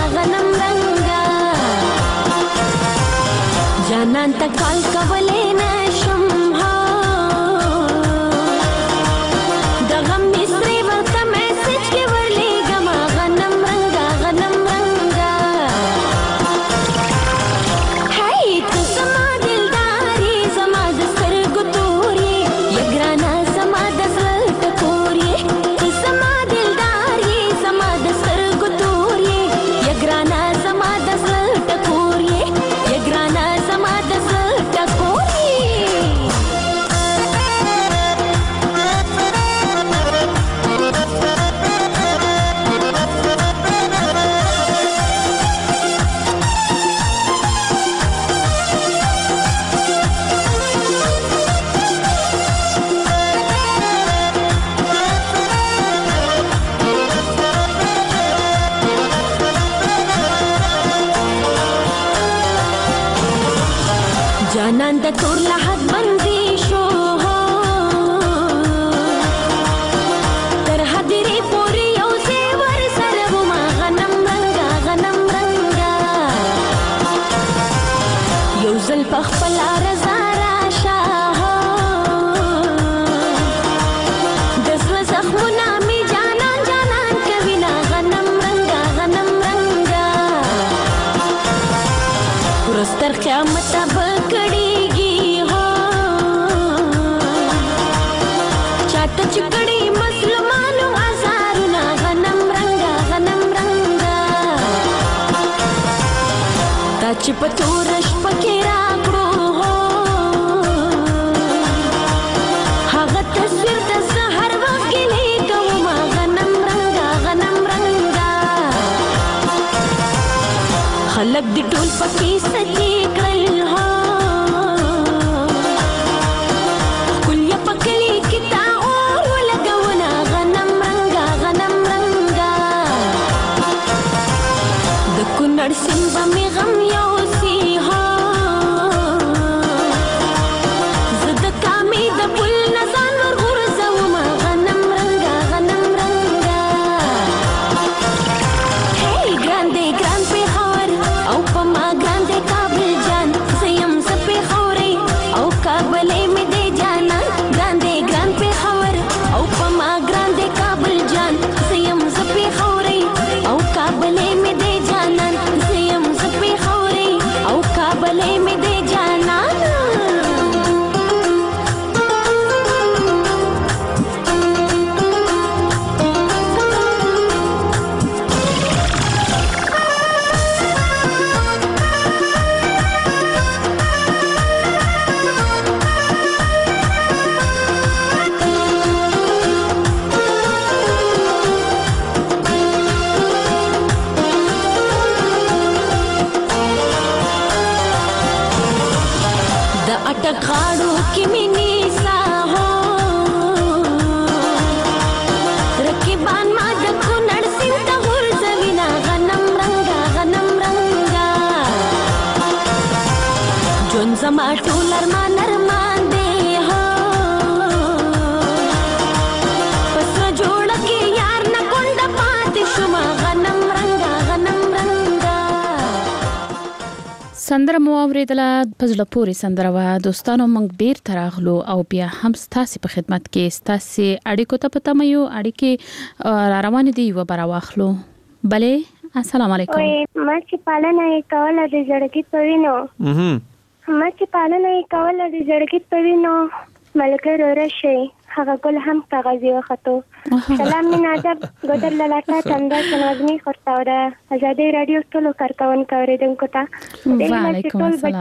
جانان تا کال کولے جانان د تور لحد بندي شو تر حدري پوري یو زیور سره وما غنم رنگا یو زل پخپل رضا راشه دسو زخمونه می جانان کوي نا غنم رنگا ورستر قیامت چکڑی مسلمانو ازارنا غنم رنگا تا چې پتورش پکې راکړو هغه تصویر د سحر وخت کې لیکم غنم رنگا خلک دې ټول پکې سچې کړل سمبا می غم یوسی زد کامی د پل نزان ور غرزوما غنم رنگا هی ګرانده ګران په خور او پما ګرانده کابل جان زیم سپه خوري او کابل می دې جانا ګرانده ګران په خور او پما ګرانده کابل جان زیم سپه خوري او کابل می دې جانا او کابل میں دے جا غاړو کې مینې ساهو رقیبان ما د کونړ سیند ته غورځوینه غنم رنګا ژوند زما ټول ارمان دی هو پسره جوړه کې یار نه کونډه پاتې شومه غنم رنګا سندره مو اوریدله په زړه پورې سندره وه. دوستانو موږ بیرته راغلو او بیا هم ستاسې په خدمت کې ستاسې اړیکو ته په تمه یو. اړیکې را روانې دي یوه به راواخلو. بلې السلام علیکم. مچې پالنه یې کوله د زړګي په وینو ملګرو راشئ هغه ګل هم کاغذي وختو. سلام مینه ادب ګودر لاله تنده سنوزنی خورتاو ده ازادي رادیو ټولو کارکونکو اوریدونکو ته وعلیکم السلام.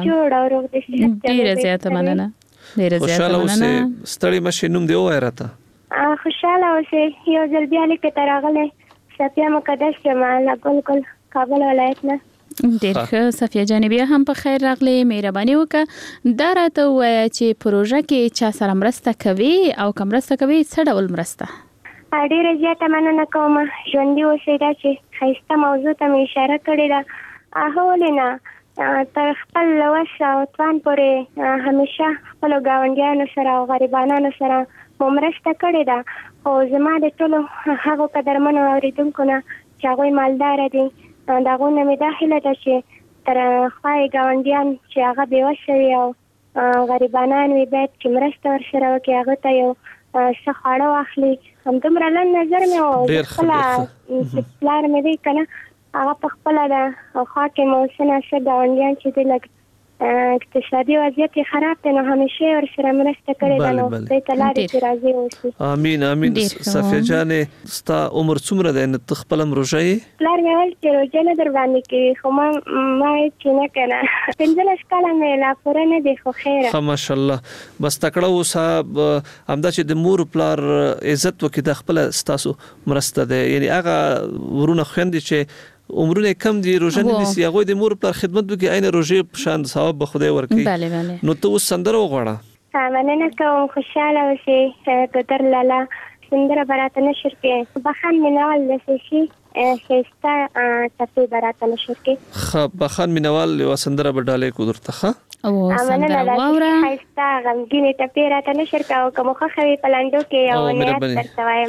ډیره زیاته مننه. خوشاله اوسې ستړي مشه نوم دی وای راته. خوشاله اوسې یو ځل بیا لیکه تراغله صفیه مقدس جمال ګل کابل ولایت نه. ډیر ښه صفیه جانې بیا هم په خیر راغلی. مهرباني وکړه دا راته ووایه چې پروژه کې چا سره مرسته کوي او که مرسته کوي څه ډول مرسته؟ ډیره زیاته مننه کوم. ژوندي اوسئ دا چې ښایسته موضوع ته مې اشاره کړې ده. ولې نه تر خپل وس او توان پورې همیشه خپلو ګاونډیانو سره او غریبانو سره مو مرسته کړې ده. خو زما د ټولو هغو قدرمنو اوریدونکو نه چې هغوی مالداره دي د هغو نه مې دا هیله ده چې تر خوا یې ګاونډیان چې هغه بېوسه وي او غریبانان وي باید چې مرسته ورسره وکړي هغه ته یو څه خواړه واخلي. همدومره لنډ نظر مې و خپله پلار مې دی که نه هغه په خپله د خوا کې مو څه ناڅه ګاونډیان چې دی لږ اقتصادي وضعیت یې خراب دی نو همیشه ورسره مرسته کړې ده نو دوی ته لارې چې راضي اوسي. امین صفیه جانې ستا عمر څومره دی نو ته خپله هم روژه یې؟ پلار مې ویل چې روژه نه در باندې کوي خو ما چې نه که نه 15 کاله مې لا پوره نه دی خو خیره ښه ماشاءالله. بس تکړه اوسه همدا چې د مور پلار عزت وکړي دا خپله ستاسو مرسته ده. یعنی هغه ورونه خویندې چې عمرونه کم دي روزه نه دي هغه د مور پر خدمت وکي عین روزه په شان ثواب به خدای ورکړي. نو ته اوس سندره وغواړه. مننه کوم. خوشاله اوسې ګودر لاله سندره براته نشر کې بخان مینوال لسی شي خسته تفي براته نشر کې بخان مینوال یو سندره بداله کو درته ښه او سندره واوره خسته غمګینه تفي راته نشر کاو کوم خو خوي پلاندو کې او نه درته وایم.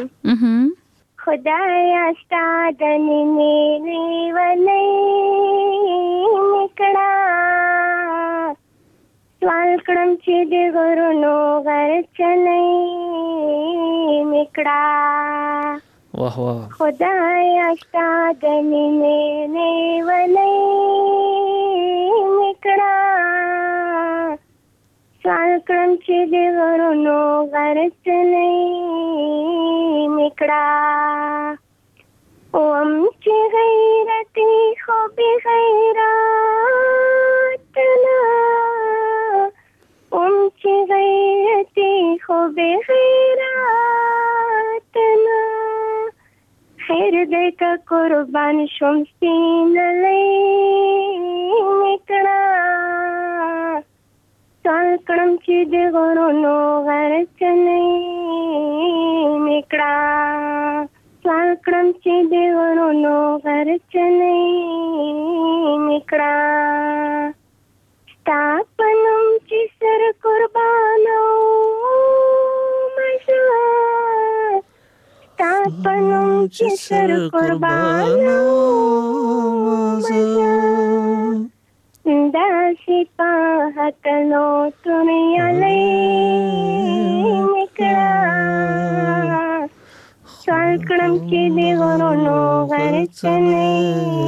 خدایا ستا د نیمې لیونۍ نکړه سوال کړم چې د غرونو غرچنۍ نکړه خدایا ستا د نیمې لیونۍ نکړه سوال کړم چې د غرونو غرچنۍ نکړه اوم چې غیرتي خو بې غیرتنا اوم چې غیرتي خو بې غیرتنا خیر دې که قربان شم سپینلۍ نکړه سوال کړم چې د غرونو غرچنۍ نکړه سوال کړم چې د غرونو غرچنۍ نکړه ستا په نوم چې سر قربانو مزه ستا په نوم چې سر قربانو مزه داسې په هتلو تونیالی نکړه سوال کړم چې د غرونو غرچنۍ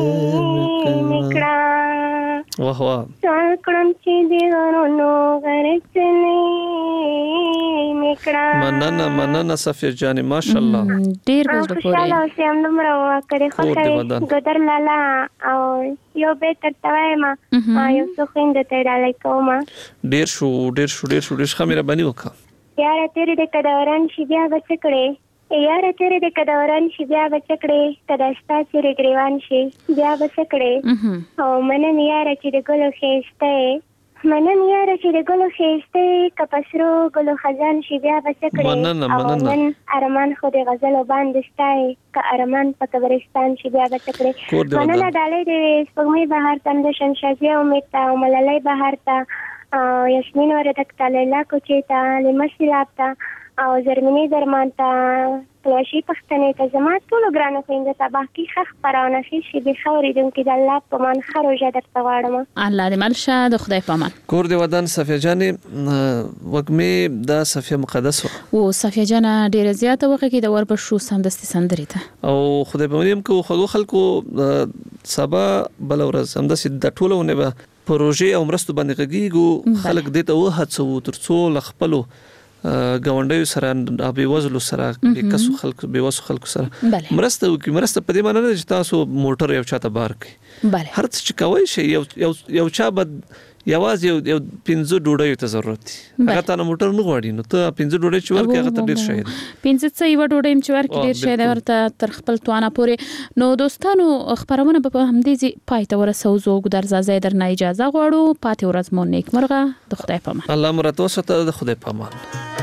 نکړه سوال کړم چې د غرونو غرچنۍ نکړه. مننه صفیه جانې ماشاءالله ډیر بزړه پورې خوشاله اوسې همدومره وکړې خوښوي ګودر لاله او یو به درته وایم یو څو خویندو ته یې ډالۍ کوم. ډیر شو ښه مهرباني وکړه. یاره تېرې د که دوران شي بیا به څه کړې یاره تېرې د که دوران شي بیا به څه کړې که دا ستا چېرې ګریوان شي بیا به څه کړې او منم یاره چې د ګلو ښایسته یې منم یاره چې د ګلو ښایسته که په سرو ګلو خزان شي بیا به څه کړې او نن ارمان خو د غزلو باندې ستایي که ارمان په قبرستان شي بیا به څه کړې مننه ډالۍ د سپوږمۍ بهار ته د شمشادیه امید ته او ملالۍ بهار ته یاسمین وردک ته لیلا کوچې ته لیمه سیلاب ته او زرمینی درمان ته پلوشي پښتنې ته زما ټولو ګرانو خویندو ته باقي ښه خپرونه ښې شي بې ښه اورېدونکي د الله په امان ښه روژه درته غواړم. الله دې مل شه د خدای په امان. کور د ودان صفیه جانې وږمې د صفیه مقدس و صفیه جانه ډیره زیاته وخت کې د وربشو سمدستي سندرې ته او خدای په امان کو خلکو خلکو سبا بل ورځ همداسې د ټولونه به پروژې او مرستو باندې غږیږو خلک دې ته وهڅو ترڅو لخپلو ګاونډیو سره بې وزلو سره بې کسو خلکو بې وسو خلکو سره مرسته وکړي. مرسته په دې معنی نه چې تاسو موټر یو چاته بار کړئ هر څه چې کوئ شي یو چا به یوازې یو 15 ډوډۍ ته ضرورت دي هغه ته موټر نه غواړي نو ته 15 ډوډۍ چې ورکړې هغه ته ډېر شي 15 څه یو ډوډۍ چې ورکړې ډېر شي دا ورته تر خپل توانه پورې. نو دوستانو خبرونه په همدې پای ته ورسو زو ګدرزازه درنه اجازه غواړو پاتې ورځ مو نیک مرغه د خدای په امان. الله مرتبه ست د خدای په امان.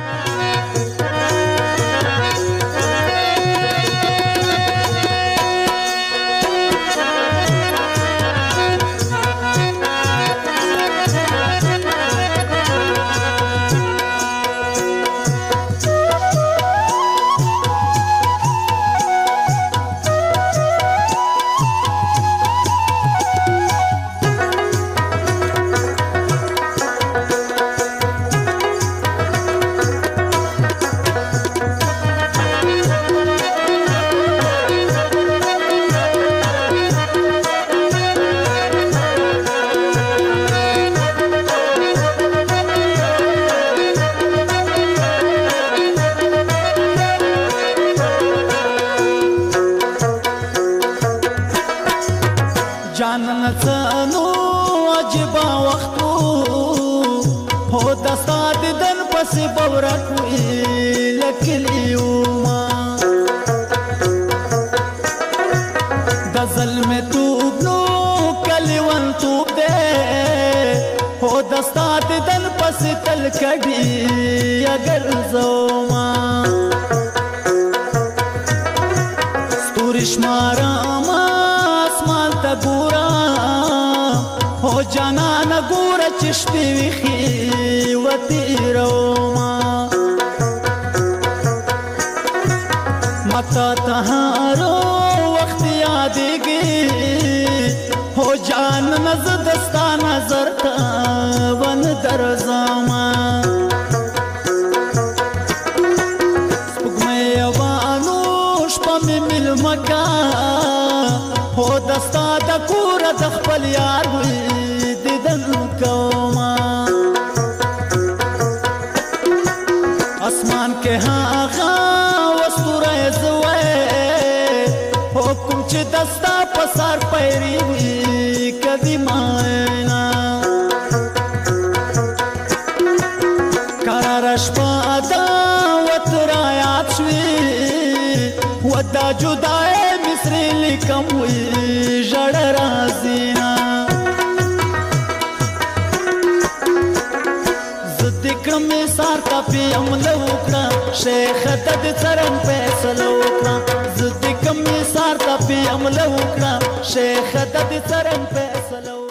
شیخ ته د څرم فیصله وکړه زه د کمی سار ته په عمل وکړه شیخ ته د څرم فیصله